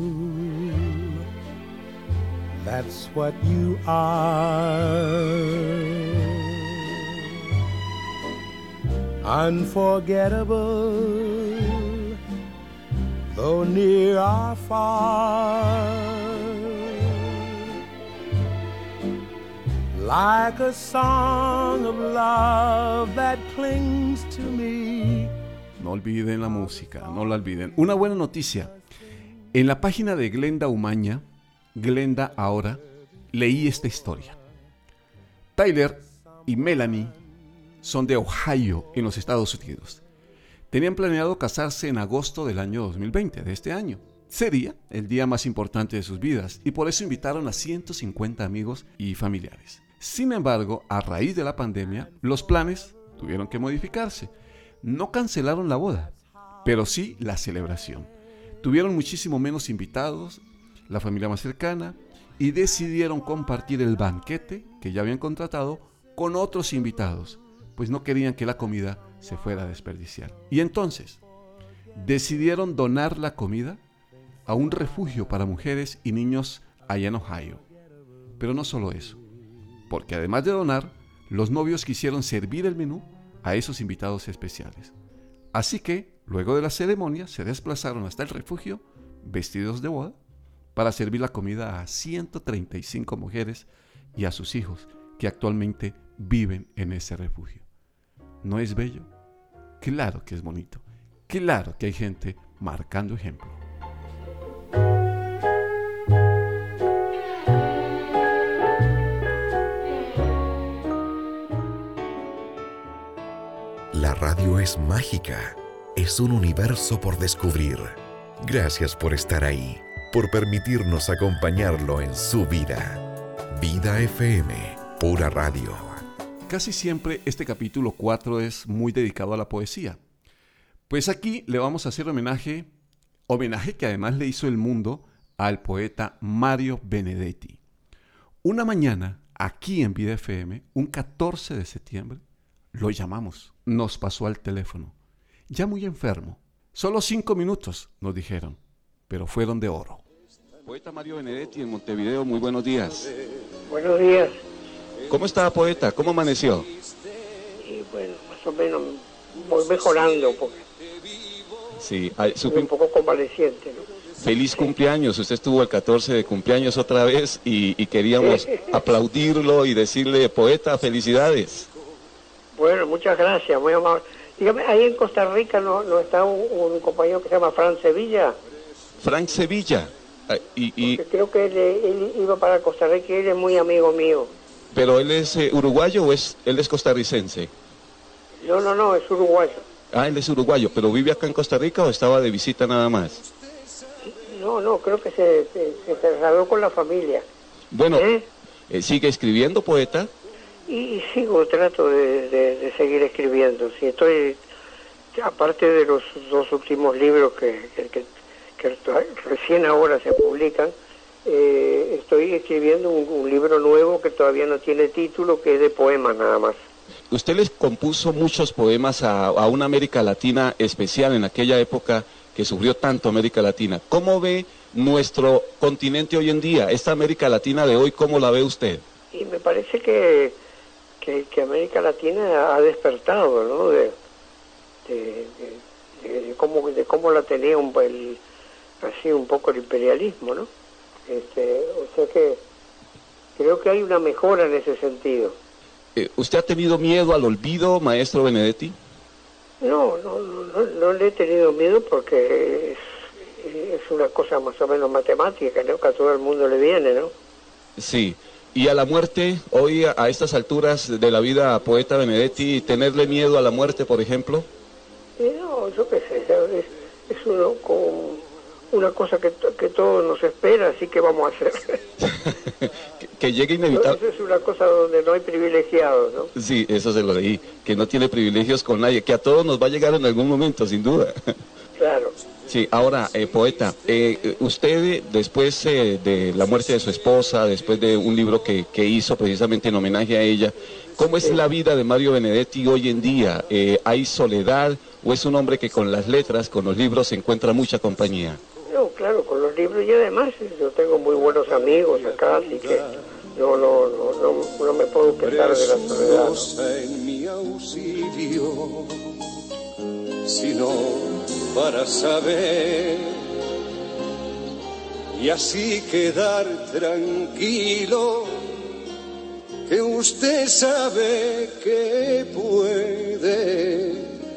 that's what you are. Unforgettable, though near or far, like a song of love that clings to me. No olviden la música, no la olviden. Una buena noticia. En la página de Glenda Umaña, Glenda Ahora, leí esta historia. Tyler y Melanie son de Ohio, en los Estados Unidos. Tenían planeado casarse en agosto del año dos mil veinte, de este año. Sería el día más importante de sus vidas y por eso invitaron a ciento cincuenta amigos y familiares. Sin embargo, a raíz de la pandemia, los planes tuvieron que modificarse. No cancelaron la boda, pero sí la celebración. Tuvieron muchísimo menos invitados, la familia más cercana, y decidieron compartir el banquete que ya habían contratado con otros invitados, pues no querían que la comida se fuera a desperdiciar. Y entonces, decidieron donar la comida a un refugio para mujeres y niños allá en Ohio. Pero no solo eso, porque además de donar, los novios quisieron servir el menú a esos invitados especiales. Así que, luego de la ceremonia, se desplazaron hasta el refugio, vestidos de boda, para servir la comida a ciento treinta y cinco mujeres y a sus hijos, que actualmente viven en ese refugio. ¿No es bello? Claro que es bonito. Claro que hay gente marcando ejemplo. La radio es mágica. Es un universo por descubrir. Gracias por estar ahí, por permitirnos acompañarlo en su vida. Vida F M, pura radio. Casi siempre este capítulo cuatro es muy dedicado a la poesía. Pues aquí le vamos a hacer homenaje, homenaje que además le hizo el mundo al poeta Mario Benedetti. Una mañana, aquí en Vida F M, un catorce de septiembre, lo llamamos, nos pasó al teléfono. Ya muy enfermo. Solo cinco minutos, nos dijeron, pero fueron de oro. Poeta Mario Benedetti en Montevideo, muy buenos días. Buenos días. ¿Cómo está, poeta? ¿Cómo amaneció? Y bueno, más o menos voy mejorando porque Sí, ay, su un poco convaleciente, ¿no? Feliz cumpleaños, usted estuvo el catorce de cumpleaños otra vez y, y queríamos aplaudirlo y decirle, poeta, felicidades. Bueno, muchas gracias, muy amable. Dígame, ahí en Costa Rica no, no está un, un compañero que se llama Fran Sevilla. Frank Sevilla. Y, y... Creo que él, él iba para Costa Rica y él es muy amigo mío. ¿Pero él es eh, uruguayo o es, él es costarricense? No, no, no, es uruguayo. Ah, él es uruguayo, ¿pero vive acá en Costa Rica o estaba de visita nada más? No, no, creo que se, se, se trasladó con la familia. Bueno, ¿Eh? Eh, ¿sigue escribiendo, poeta? Y, y sigo, trato de, de, de seguir escribiendo. Sí, estoy, aparte de los dos últimos libros que, que, que, que recién ahora se publican, eh, estoy escribiendo un, un libro nuevo que todavía no tiene título, que es de poemas nada más. Usted les compuso muchos poemas a, a una América Latina especial en aquella época que sufrió tanto América Latina. ¿Cómo ve nuestro continente hoy en día? Esta América Latina de hoy, ¿cómo la ve usted? Y me parece que, que, que América Latina ha despertado, ¿no? De, de, de, de, cómo, de cómo la tenía un, el, así un poco el imperialismo, ¿no? Este, o sea que creo que hay una mejora en ese sentido. Eh, ¿Usted ha tenido miedo al olvido, maestro Benedetti? No, no, no, no le he tenido miedo porque es, es una cosa más o menos matemática, ¿no? Que a todo el mundo le viene, ¿no? Sí. ¿Y a la muerte, hoy a, a estas alturas de la vida, poeta Benedetti, tenerle miedo a la muerte, por ejemplo? Eh, no, yo qué sé, es, es uno con una cosa que, que todo nos espera, así que vamos a hacer. que, que llegue inevitable. Eso es una cosa donde no hay privilegiados, ¿no? Sí, eso se lo leí, que no tiene privilegios con nadie, que a todos nos va a llegar en algún momento, sin duda. Claro. Sí, ahora, eh, poeta, eh, usted después eh, de la muerte de su esposa, después de un libro que, que hizo precisamente en homenaje a ella, ¿cómo es sí. la vida de Mario Benedetti hoy en día? Eh, ¿Hay soledad o es un hombre que con las letras, con los libros, se encuentra mucha compañía? No, claro, con los libros y además yo tengo muy buenos amigos acá, así que no, no, no, no, no me puedo quejar de la soledad, ¿no? En mi auxilio, sino para saber y así quedar tranquilo que usted sabe que puede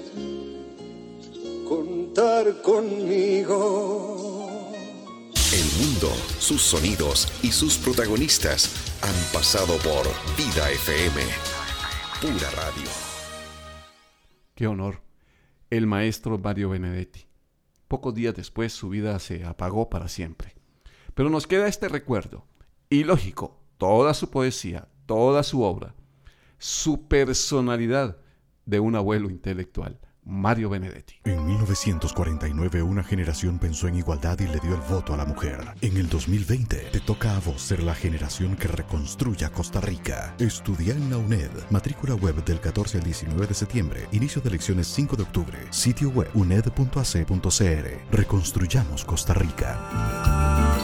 contar conmigo. El mundo, sus sonidos y sus protagonistas han pasado por Vida F M, pura radio. Qué honor. El maestro Mario Benedetti. Pocos días después su vida se apagó para siempre. Pero nos queda este recuerdo. Y lógico, toda su poesía, toda su obra, su personalidad de un abuelo intelectual. Mario Benedetti. En mil novecientos cuarenta y nueve una generación pensó en igualdad y le dio el voto a la mujer. En el dos mil veinte te toca a vos ser la generación que reconstruya Costa Rica. Estudia en la UNED. Matrícula web del catorce al diecinueve de septiembre. Inicio de elecciones cinco de octubre. Sitio web uned punto a c punto c r. Reconstruyamos Costa Rica.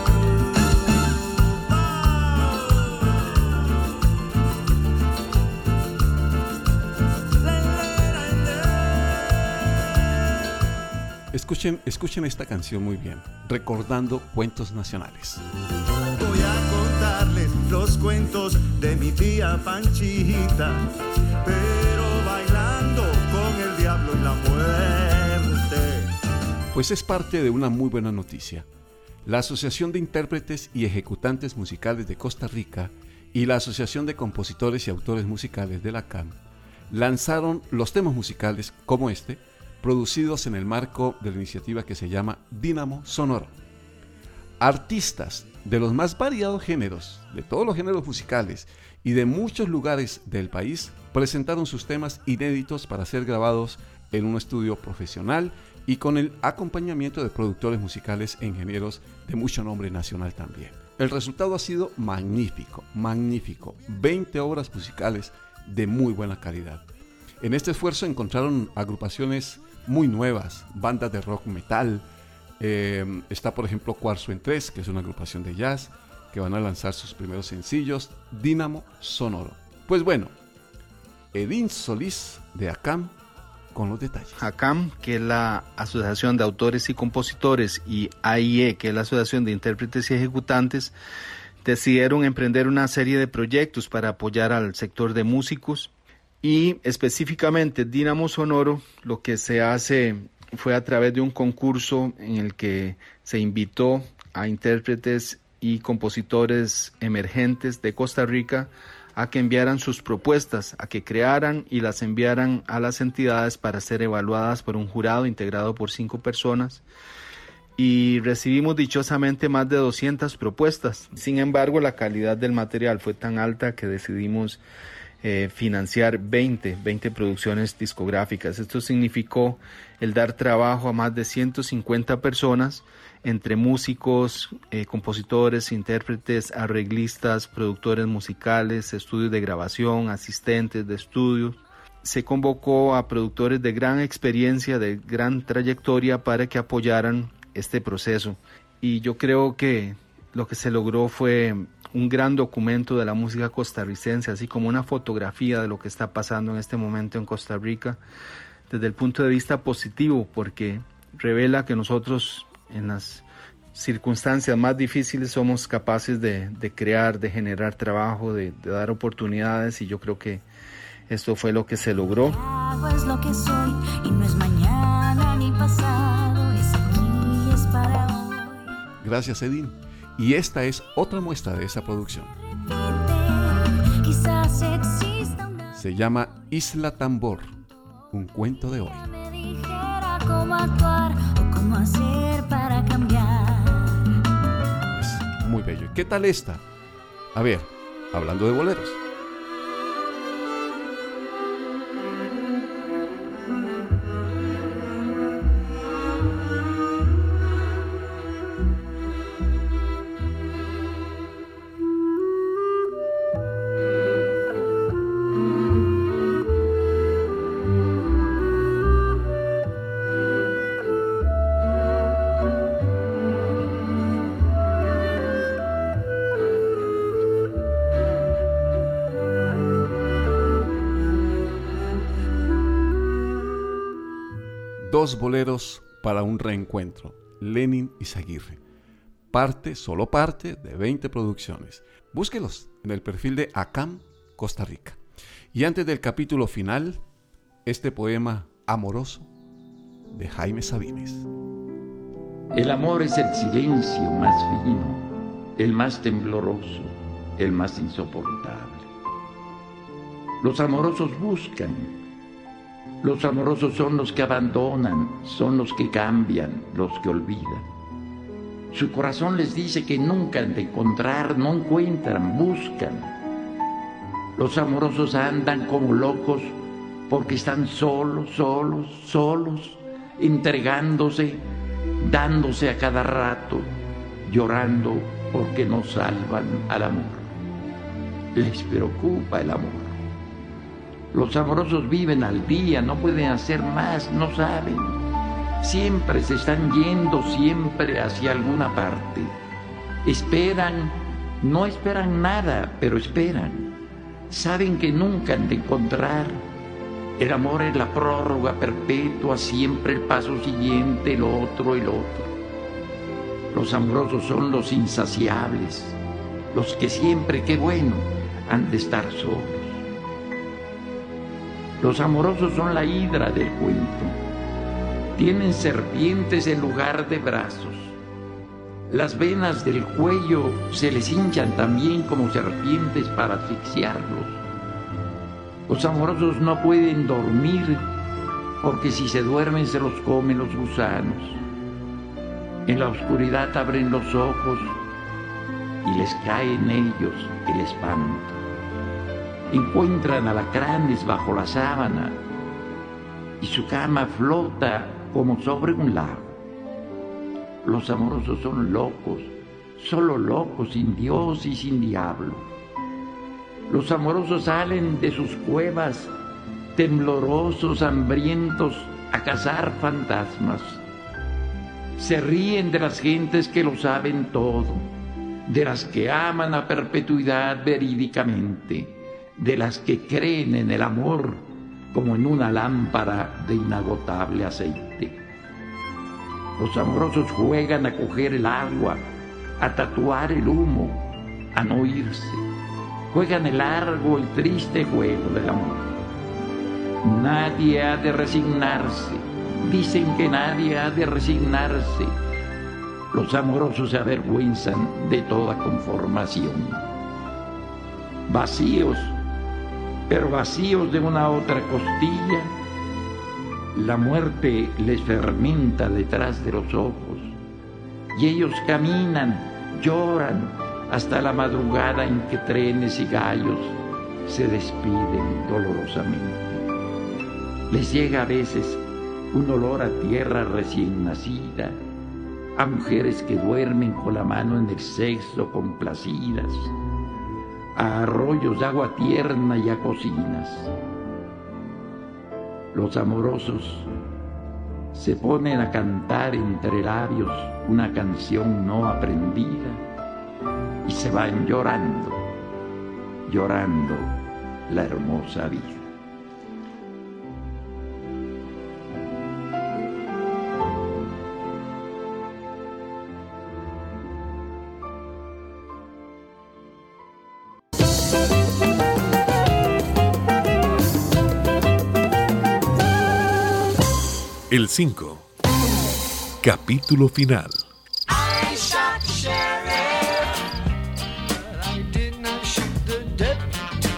Escuchen, escuchen esta canción muy bien, recordando cuentos nacionales. Voy a contarles los cuentos de mi tía Panchita, pero bailando con el diablo y la muerte. Pues es parte de una muy buena noticia. La Asociación de Intérpretes y Ejecutantes Musicales de Costa Rica y la Asociación de Compositores y Autores Musicales de la C A M lanzaron los temas musicales como este, producidos en el marco de la iniciativa que se llama Dínamo Sonoro. Artistas de los más variados géneros, de todos los géneros musicales y de muchos lugares del país, presentaron sus temas inéditos para ser grabados en un estudio profesional y con el acompañamiento de productores musicales e ingenieros de mucho nombre nacional también. El resultado ha sido magnífico, magnífico. veinte obras musicales de muy buena calidad. En este esfuerzo encontraron agrupaciones muy nuevas, bandas de rock metal. Eh, está por ejemplo Cuarzo en Tres, que es una agrupación de jazz, que van a lanzar sus primeros sencillos, Dínamo Sonoro. Pues bueno, Edín Solís de A C A M con los detalles. ACAM, que es la Asociación de Autores y Compositores, y A I E, que es la Asociación de Intérpretes y Ejecutantes, decidieron emprender una serie de proyectos para apoyar al sector de músicos, y específicamente Dínamo Sonoro lo que se hace fue a través de un concurso en el que se invitó a intérpretes y compositores emergentes de Costa Rica a que enviaran sus propuestas, a que crearan y las enviaran a las entidades para ser evaluadas por un jurado integrado por cinco personas. Y recibimos dichosamente más de doscientas propuestas. Sin embargo, la calidad del material fue tan alta que decidimos eh, financiar veinte, veinte producciones discográficas. Esto significó el dar trabajo a más de ciento cincuenta personas, entre músicos, eh, compositores, intérpretes, arreglistas, productores musicales, estudios de grabación, asistentes de estudio. Se convocó a productores de gran experiencia, de gran trayectoria, para que apoyaran este proceso. Y yo creo que lo que se logró fue un gran documento de la música costarricense, así como una fotografía de lo que está pasando en este momento en Costa Rica, desde el punto de vista positivo, porque revela que nosotros en las circunstancias más difíciles somos capaces de, de crear, de generar trabajo, de, de dar oportunidades, y yo creo que esto fue lo que se logró. Es lo que soy y no es mañana ni pasado, es aquí, es para hoy. Gracias, Edín. Y esta es otra muestra de esa producción. Quizás exista una... Se llama Isla Tambor, un cuento de hoy. Me dijera cómo actuar o cómo hacer para cambiar. Es muy bello. ¿Qué tal esta? A ver, hablando de boleros. Dos boleros para un reencuentro, Lenin Izaguirre. Parte, solo parte, de veinte producciones. Búsquelos en el perfil de ACAM Costa Rica. Y antes del capítulo final, este poema amoroso de Jaime Sabines. El amor es el silencio más fino, el más tembloroso, el más insoportable. Los amorosos buscan. Los amorosos son los que abandonan, son los que cambian, los que olvidan. Su corazón les dice que nunca han de encontrar, no encuentran, buscan. Los amorosos andan como locos porque están solos, solos, solos, entregándose, dándose a cada rato, llorando porque no salvan al amor. Les preocupa el amor. Los amorosos viven al día, no pueden hacer más, no saben. Siempre se están yendo, siempre hacia alguna parte. Esperan, no esperan nada, pero esperan. Saben que nunca han de encontrar. El amor es la prórroga perpetua, siempre el paso siguiente, el otro, el otro. Los amorosos son los insaciables, los que siempre, qué bueno, han de estar solos. Los amorosos son la hidra del cuento. Tienen serpientes en lugar de brazos. Las venas del cuello se les hinchan también como serpientes para asfixiarlos. Los amorosos no pueden dormir porque si se duermen se los comen los gusanos. En la oscuridad abren los ojos y les cae en ellos el espanto. Encuentran alacranes bajo la sábana y su cama flota como sobre un lago. Los amorosos son locos, solo locos, sin Dios y sin diablo. Los amorosos salen de sus cuevas, temblorosos, hambrientos, a cazar fantasmas. Se ríen de las gentes que lo saben todo, de las que aman a perpetuidad verídicamente, de las que creen en el amor como en una lámpara de inagotable aceite. Los amorosos juegan a coger el agua, a tatuar el humo, a no irse. Juegan el largo y triste juego del amor. Nadie ha de resignarse. Dicen que nadie ha de resignarse. Los amorosos se avergüenzan de toda conformación. Vacíos, pero vacíos de una otra costilla, la muerte les fermenta detrás de los ojos, y ellos caminan, lloran, hasta la madrugada en que trenes y gallos se despiden dolorosamente. Les llega a veces un olor a tierra recién nacida, a mujeres que duermen con la mano en el sexo complacidas, a arroyos de agua tierna y a cocinas. Los amorosos se ponen a cantar entre labios una canción no aprendida y se van llorando, llorando la hermosa vida. El cinco. Capítulo final. I shot the sheriff, but I did not shoot the deputy.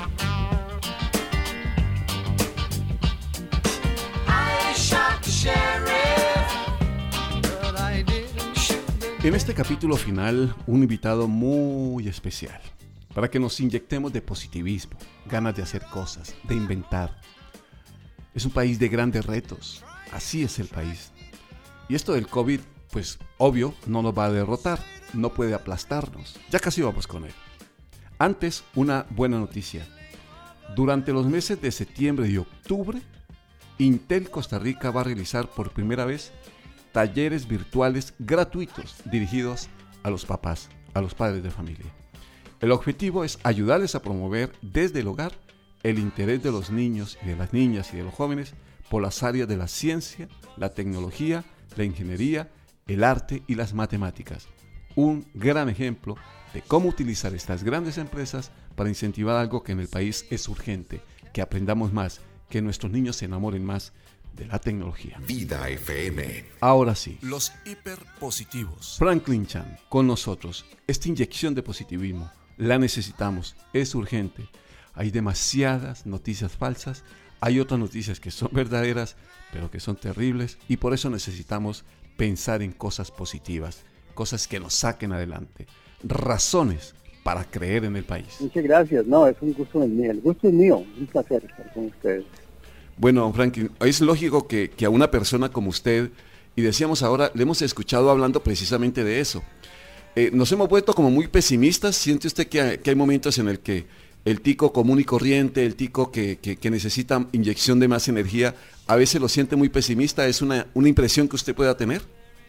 I shot the sheriff, but I didn't shoot the... En este capítulo final, un invitado muy especial, para que nos inyectemos de positivismo, ganas de hacer cosas, de inventar. Es un país de grandes retos, así es el país. Y esto del COVID, pues obvio, no nos va a derrotar, no puede aplastarnos. Ya casi vamos con él. Antes, una buena noticia. Durante los meses de septiembre y octubre, Intel Costa Rica va a realizar por primera vez talleres virtuales gratuitos dirigidos a los papás, a los padres de familia. El objetivo es ayudarles a promover desde el hogar el interés de los niños y de las niñas y de los jóvenes por las áreas de la ciencia, la tecnología, la ingeniería, el arte y las matemáticas. Un gran ejemplo de cómo utilizar estas grandes empresas para incentivar algo que en el país es urgente, que aprendamos más, que nuestros niños se enamoren más de la tecnología. Vida F M. Ahora sí. Los hiperpositivos. Franklin Chan, con nosotros. Esta inyección de positivismo, la necesitamos, es urgente. Hay demasiadas noticias falsas, hay otras noticias que son verdaderas, pero que son terribles, y por eso necesitamos pensar en cosas positivas, cosas que nos saquen adelante, razones para creer en el país. Muchas gracias, no, es un gusto mío, el gusto es mío, un placer estar con ustedes. Bueno, Franklin, es lógico que, que a una persona como usted, y decíamos ahora, le hemos escuchado hablando precisamente de eso, eh, nos hemos vuelto como muy pesimistas. ¿Siente usted que hay, que hay momentos en el que el tico común y corriente, el tico que, que, que necesita inyección de más energía, a veces lo siente muy pesimista? ¿Es una, una impresión que usted pueda tener?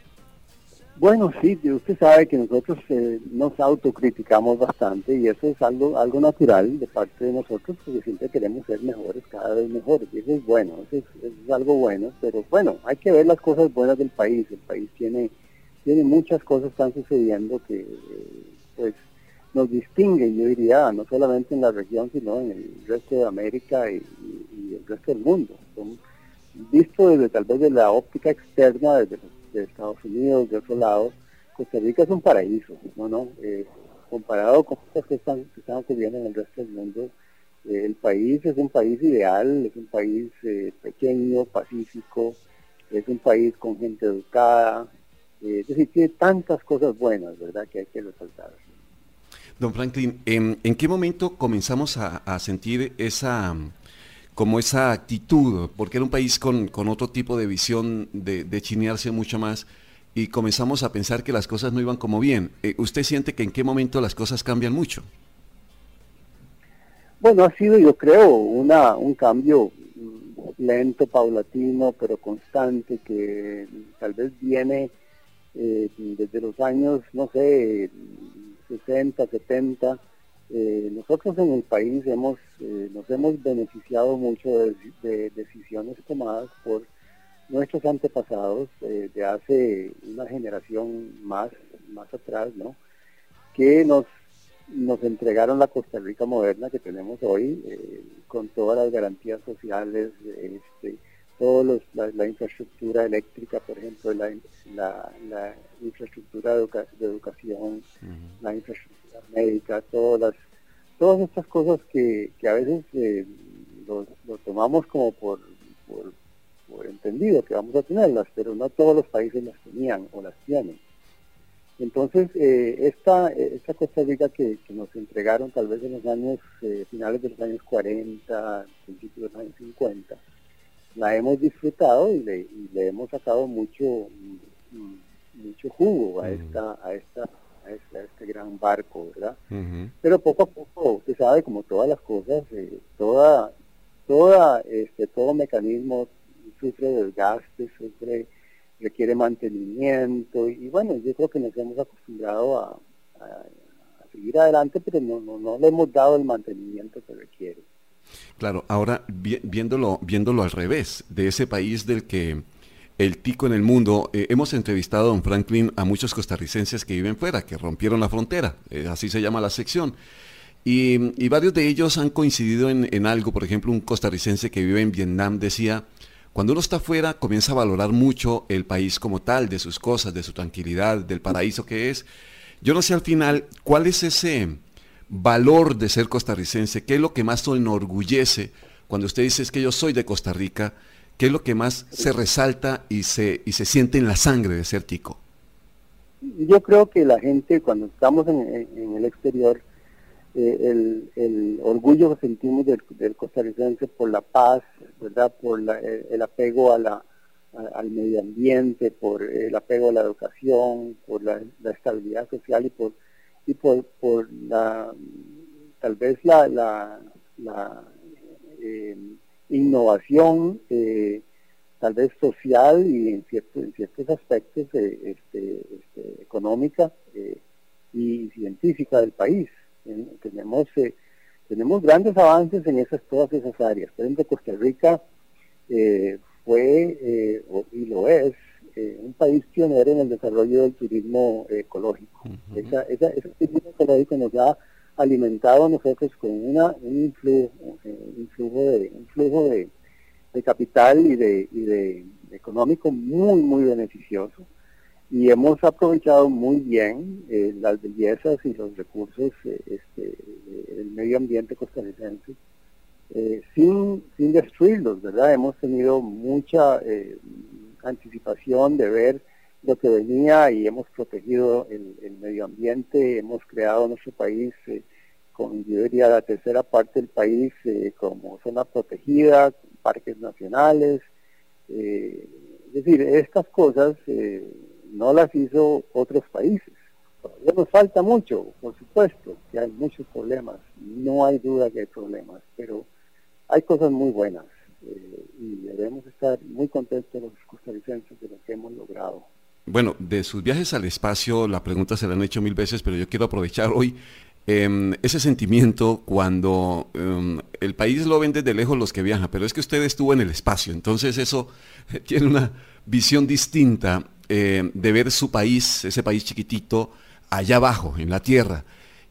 Bueno, sí, usted sabe que nosotros eh, nos autocriticamos bastante y eso es algo algo natural de parte de nosotros, porque siempre queremos ser mejores, cada vez mejores, y eso es bueno, eso es, eso es algo bueno, pero bueno, hay que ver las cosas buenas del país. El país tiene, tiene muchas cosas que están sucediendo que, eh, pues, nos distingue, yo diría, no solamente en la región, sino en el resto de América y, y, y el resto del mundo. Son, visto desde tal vez de la óptica externa, desde de Estados Unidos, de otro lado, Costa Rica es un paraíso, ¿no? ¿no? Eh, comparado con cosas que están, que están ocurriendo en el resto del mundo, eh, el país es un país ideal, es un país eh, pequeño, pacífico, es un país con gente educada, eh, es decir, tiene tantas cosas buenas, ¿verdad?, que hay que resaltar. Don Franklin, ¿en, en qué momento comenzamos a, a sentir esa, como esa actitud? Porque era un país con, con otro tipo de visión, de, de chinearse mucho más, y comenzamos a pensar que las cosas no iban como bien. Eh, ¿Usted siente que en qué momento las cosas cambian mucho? Bueno, ha sido, yo creo, una un cambio lento, paulatino, pero constante, que tal vez viene eh, desde los años, no sé, sesenta, setenta, Eh, nosotros en el país hemos eh, nos hemos beneficiado mucho de, de decisiones tomadas por nuestros antepasados eh, de hace una generación más más atrás, ¿no? Que nos nos entregaron la Costa Rica moderna que tenemos hoy, eh, con todas las garantías sociales, este, todos los, la, la infraestructura eléctrica, por ejemplo, la, la, la infraestructura de, educa de educación, uh-huh. la infraestructura médica, todas las, todas estas cosas que, que a veces eh, lo, lo tomamos como por, por, por entendido que vamos a tenerlas, pero no todos los países las tenían o las tienen. Entonces, eh, esta, esta Costa Rica que, que nos entregaron tal vez en los años, eh, finales de los años cuarenta, principios de los años cincuenta, la hemos disfrutado y le, y le hemos sacado mucho mucho jugo a esta a esta a este, a este gran barco, ¿verdad? Uh-huh. Pero poco a poco, usted sabe, como todas las cosas, eh, toda toda este todo mecanismo sufre desgaste, sufre requiere mantenimiento y, y bueno, yo creo que nos hemos acostumbrado a, a, a seguir adelante, pero no, no no le hemos dado el mantenimiento que requiere. Claro, ahora vi, viéndolo, viéndolo al revés, de ese país del que el tico en el mundo, eh, hemos entrevistado, don Franklin, a muchos costarricenses que viven fuera, que rompieron la frontera, eh, así se llama la sección, y, y varios de ellos han coincidido en, en algo. Por ejemplo, un costarricense que vive en Vietnam decía, cuando uno está fuera comienza a valorar mucho el país como tal, de sus cosas, de su tranquilidad, del paraíso que es. Yo no sé al final, ¿cuál es ese valor de ser costarricense? ¿Qué es lo que más lo enorgullece cuando usted dice es que yo soy de Costa Rica? ¿Qué es lo que más se resalta y se, y se siente en la sangre de ser tico? Yo creo que la gente, cuando estamos en, en, en el exterior, eh, el, el orgullo que sentimos del, del costarricense por la paz, ¿verdad? Por la, el, el apego a la, a, al medio ambiente, por el apego a la educación, por la, la estabilidad social y por y por, por la tal vez la, la, la eh, innovación eh, tal vez social y en ciertos en ciertos aspectos eh, este, este, económica eh, y científica del país. Eh, tenemos eh, tenemos grandes avances en esas todas esas áreas. Por ejemplo, Costa Rica eh, fue eh, y lo es Eh, un país pionero en el desarrollo del turismo eh, ecológico. Uh-huh. Esa, esa, ese turismo ecológico nos ha alimentado a nosotros con una, un influjo, eh, un flujo, de, un flujo de, de capital y de, y de, de económico muy, muy beneficioso. Y hemos aprovechado muy bien eh, las bellezas y los recursos eh, este, del medio ambiente costarricense, eh, sin, sin destruirlos, ¿verdad? Hemos tenido mucha Eh, anticipación de ver lo que venía y hemos protegido el, el medio ambiente, hemos creado nuestro país eh, con, yo diría, la tercera parte del país eh, como zona protegida, parques nacionales, eh, es decir, estas cosas eh, no las hizo otros países. Todavía nos falta mucho, por supuesto, que hay muchos problemas, no hay duda que hay problemas, pero hay cosas muy buenas. Eh, y debemos estar muy contentos los costarricenses de lo que hemos logrado. Bueno, de sus viajes al espacio, la pregunta se la han hecho mil veces, pero yo quiero aprovechar hoy eh, ese sentimiento cuando eh, el país lo ven desde lejos los que viajan, pero es que usted estuvo en el espacio, entonces eso eh, tiene una visión distinta eh, de ver su país, ese país chiquitito, allá abajo, en la tierra.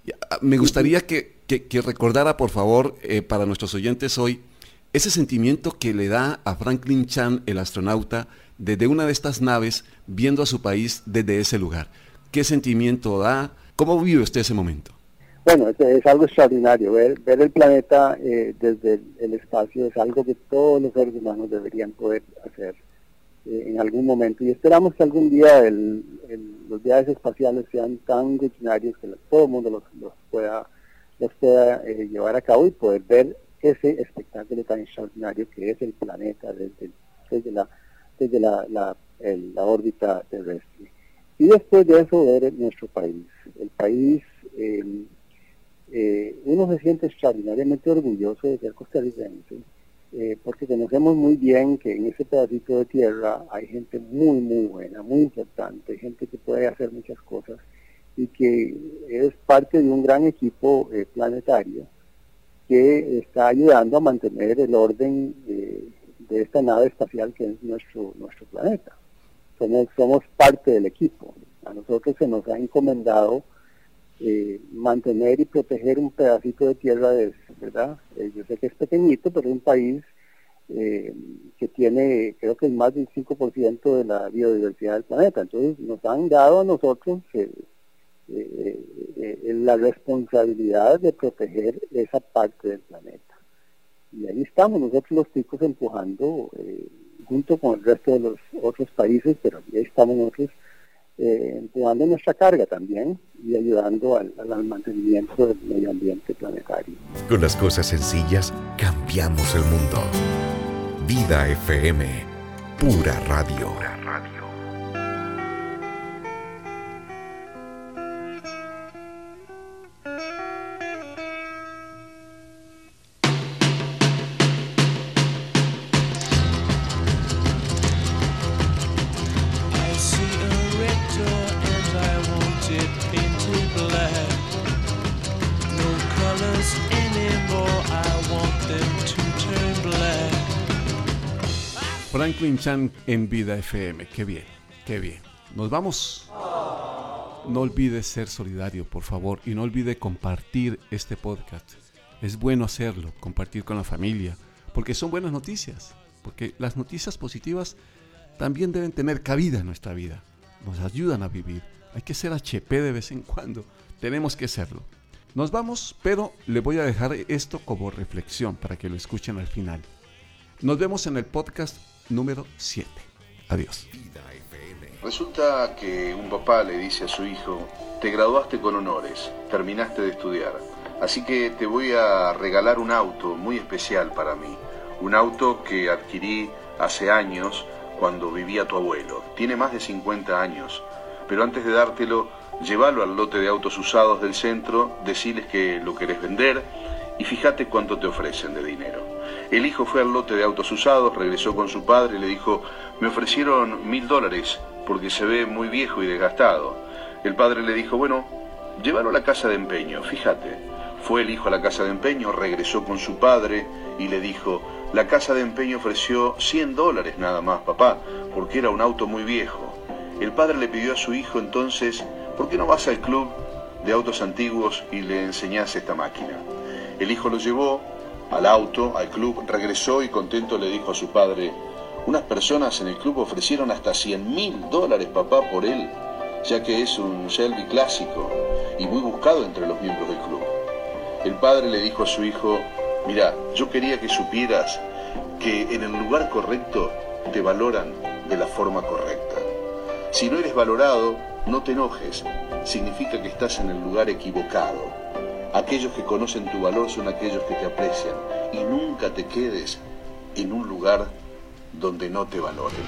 Me gustaría que, que, que recordara, por favor, eh, para nuestros oyentes hoy, ese sentimiento que le da a Franklin Chan, el astronauta, desde una de estas naves, viendo a su país desde ese lugar. ¿Qué sentimiento da? ¿Cómo vive usted ese momento? Bueno, es, es algo extraordinario. Ver, ver el planeta eh, desde el, el espacio es algo que todos los seres humanos deberían poder hacer eh, en algún momento. Y esperamos que algún día el, el, los viajes espaciales sean tan rutinarios que todo el mundo los, los pueda, los pueda eh, llevar a cabo y poder ver ese espectáculo tan extraordinario que es el planeta desde, desde, la, desde la, la, el, la órbita terrestre. Y después de eso ver nuestro país. El país, eh, eh, uno se siente extraordinariamente orgulloso de ser costarricense, eh, porque conocemos muy bien que en ese pedacito de tierra hay gente muy, muy buena, muy importante, gente que puede hacer muchas cosas. y que es parte de un gran equipo eh, planetario que está ayudando a mantener el orden eh, de esta nave espacial que es nuestro, nuestro planeta. Somos, somos parte del equipo. A nosotros se nos ha encomendado eh, mantener y proteger un pedacito de tierra, de, ¿verdad? Eh, yo sé que es pequeñito, pero es un país eh, que tiene, creo que es más del cinco por ciento de la biodiversidad del planeta. Entonces nos han dado a nosotros eh, eh, eh, la responsabilidad de proteger esa parte del planeta. Y ahí estamos nosotros los ticos empujando, eh, junto con el resto de los otros países, pero ahí estamos nosotros eh, empujando nuestra carga también y ayudando al, al mantenimiento del medio ambiente planetario. Con las cosas sencillas cambiamos el mundo. Vida F M, pura radio. Pura radio. Franklin Chan en Vida F M, qué bien, qué bien. Nos vamos. No olvides ser solidario, por favor, y no olvide compartir este podcast. Es bueno hacerlo, compartir con la familia, porque son buenas noticias, porque las noticias positivas también deben tener cabida en nuestra vida. Nos ayudan a vivir. Hay que ser H P de vez en cuando, tenemos que serlo. Nos vamos, pero le voy a dejar esto como reflexión para que lo escuchen al final. Nos vemos en el podcast número siete. Adiós. Resulta que un papá le dice a su hijo: te graduaste con honores, terminaste de estudiar, así que te voy a regalar un auto muy especial para mí. Un auto que adquirí hace años cuando vivía tu abuelo. Tiene más de cincuenta años, pero antes de dártelo, llévalo al lote de autos usados del centro, deciles que lo querés vender y fíjate cuánto te ofrecen de dinero. El hijo fue al lote de autos usados, regresó con su padre y le dijo: me ofrecieron mil dólares porque se ve muy viejo y desgastado. El padre le dijo: bueno, llévalo a la casa de empeño, fíjate. Fue el hijo a la casa de empeño, regresó con su padre y le dijo: la casa de empeño ofreció cien dólares nada más, papá, porque era un auto muy viejo. El padre le pidió a su hijo entonces: ¿por qué no vas al club de autos antiguos y le enseñás esta máquina? El hijo lo llevó al auto, al club, regresó y contento le dijo a su padre: unas personas en el club ofrecieron hasta cien mil dólares, papá, por él, ya que es un Shelby clásico y muy buscado entre los miembros del club. El padre le dijo a su hijo: mira, yo quería que supieras que en el lugar correcto te valoran de la forma correcta. Si no eres valorado, no te enojes, significa que estás en el lugar equivocado. Aquellos que conocen tu valor son aquellos que te aprecian, y nunca te quedes en un lugar donde no te valoren.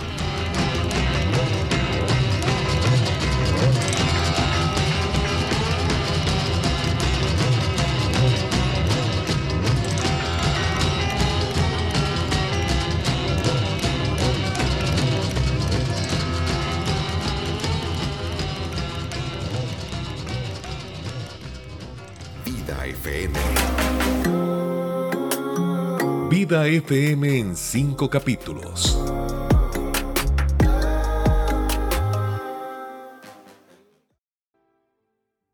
Vida F M. Vida F M en cinco capítulos.